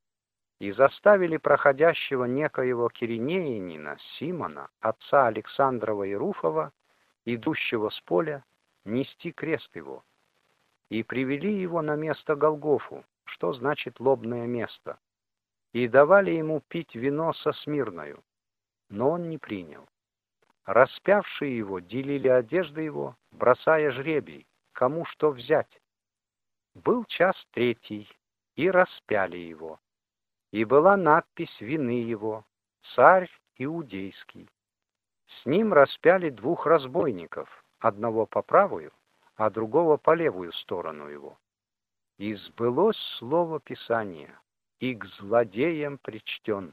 И заставили проходящего некоего киринеянина Симона, отца Александрова и Руфова, идущего с поля, нести крест его. И привели его на место Голгофу, что значит лобное место, и давали ему пить вино со смирною, но он не принял. Распявшие его делили одежды его, бросая жребий, кому что взять. Был час третий, и распяли его. И была надпись вины его: «Царь иудейский». С ним распяли двух разбойников, одного по правую, а другого по левую сторону его. И сбылось слово Писания: «И к злодеям причтен».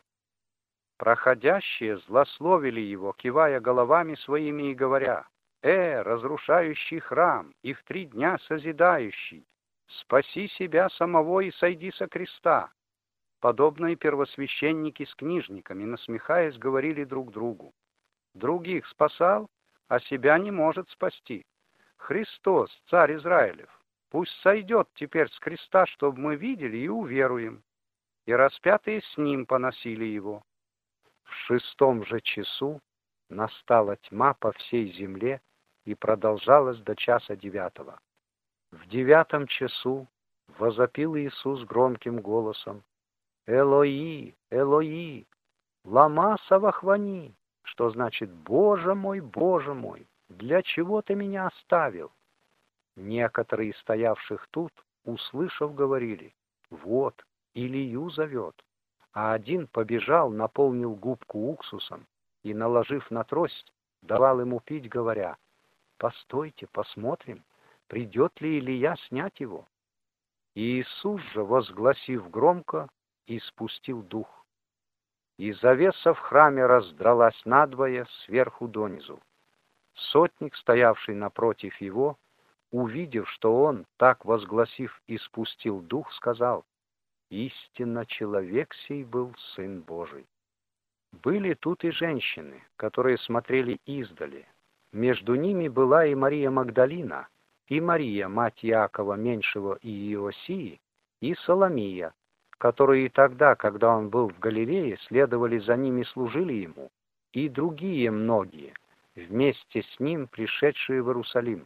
Проходящие злословили его, кивая головами своими и говоря: разрушающий храм и в 3 дня созидающий, спаси себя самого и сойди со креста!» Подобные первосвященники с книжниками, насмехаясь, говорили друг другу: «Других спасал, а себя не может спасти. Христос, царь Израилев, пусть сойдет теперь с креста, чтобы мы видели и уверуем». И распятые с ним поносили его. В 6 же часу настала тьма по всей земле и продолжалась до часа 9. В 9 часу возопил Иисус громким голосом: «Элои, Элои, лама савахвани», что значит: Боже мой, для чего ты меня оставил?» Некоторые из стоявших тут, услышав, говорили: «Вот, Илию зовет». А один побежал, наполнил губку уксусом и, наложив на трость, давал ему пить, говоря: «Постойте, посмотрим, придет ли Илия снять его». И Иисус же, возгласив громко, испустил дух. И завеса в храме раздралась надвое сверху донизу. Сотник, стоявший напротив его, увидев, что он, так возгласив, испустил дух, сказал: «Истинно человек сей был Сын Божий». Были тут и женщины, которые смотрели издали. Между ними была и Мария Магдалина, и Мария, мать Иакова Меньшего и Иосии, и Соломия, которые и тогда, когда он был в Галилее, следовали за ним и служили ему, и другие многие, вместе с ним пришедшие в Иерусалим.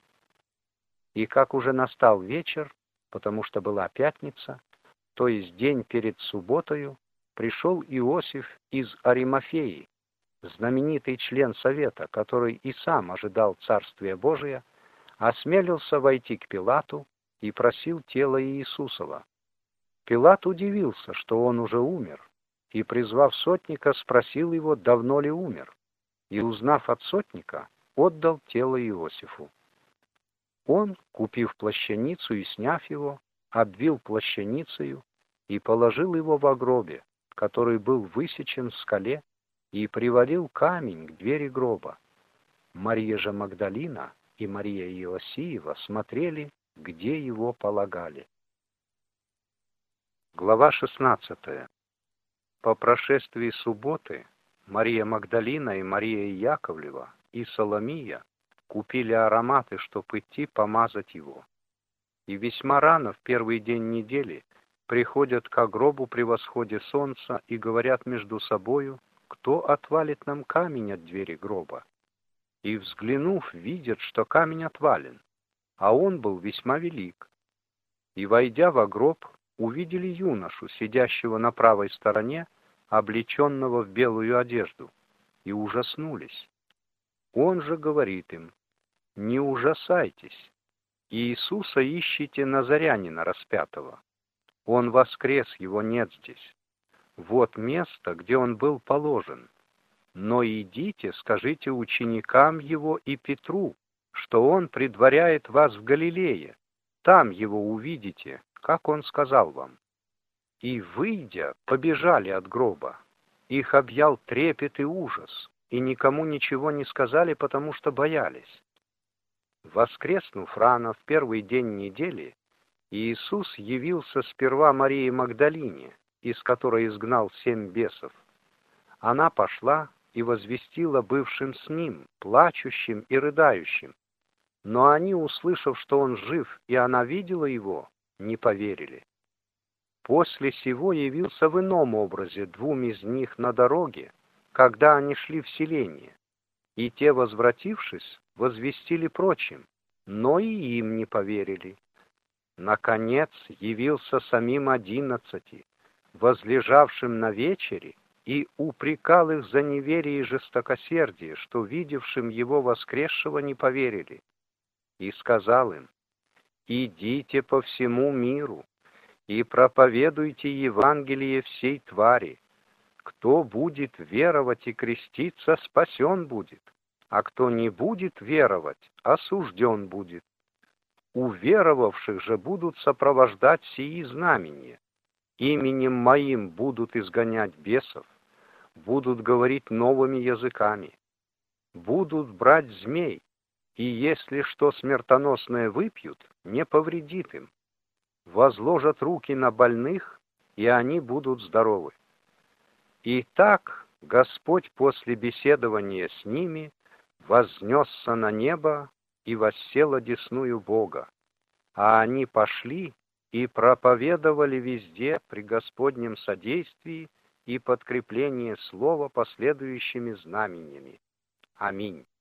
И как уже настал вечер, потому что была пятница, то есть день перед субботою, пришел Иосиф из Аримафеи, знаменитый член совета, который и сам ожидал Царствия Божия, осмелился войти к Пилату и просил тело Иисусова. Пилат удивился, что он уже умер, и, призвав сотника, спросил его, давно ли умер, и, узнав от сотника, отдал тело Иосифу. Он, купив плащаницу и сняв его, обвил плащаницею и положил его во гробе, который был высечен в скале, и привалил камень к двери гроба. Мария же Магдалина и Мария Иосиева смотрели, где его полагали. Глава 16. По прошествии субботы Мария Магдалина и Мария Яковлева и Соломия купили ароматы, чтоб идти помазать его. И весьма рано, в первый день недели, приходят к гробу при восходе солнца и говорят между собою, кто отвалит нам камень от двери гроба. И, взглянув, видят, что камень отвален, а он был весьма велик. И, войдя во гроб, увидели юношу, сидящего на правой стороне, облеченного в белую одежду, и ужаснулись. Он же говорит им: не ужасайтесь, Иисуса ищите Назарянина распятого. Он воскрес, его нет здесь. Вот место, где он был положен. Но идите, скажите ученикам его и Петру, что он предваряет вас в Галилее. Там его увидите, как он сказал вам. И, выйдя, побежали от гроба. Их объял трепет и ужас, и никому ничего не сказали, потому что боялись. Воскреснув рано в первый день недели, Иисус явился сперва Марии Магдалине, из которой изгнал 7 бесов. Она пошла и возвестила бывшим с ним, плачущим и рыдающим. Но они, услышав, что он жив, и она видела его, не поверили. После сего явился в ином образе 2 из них на дороге, когда они шли в селение, и те, возвратившись, возвестили прочим, но и им не поверили. Наконец явился самим 11, возлежавшим на вечере, и упрекал их за неверие и жестокосердие, что видевшим его воскресшего не поверили. И сказал им: идите по всему миру и проповедуйте Евангелие всей твари. Кто будет веровать и креститься, спасен будет, а кто не будет веровать, осужден будет. У веровавших же будут сопровождать сии знамения. Именем моим будут изгонять бесов, будут говорить новыми языками, будут брать змей, и если что смертоносное выпьют, не повредит им. Возложат руки на больных, и они будут здоровы. И так Господь после беседования с ними вознесся на небо и воссел одесную Бога, а они пошли и проповедовали везде при Господнем содействии и подкреплении слова последующими знамениями. Аминь.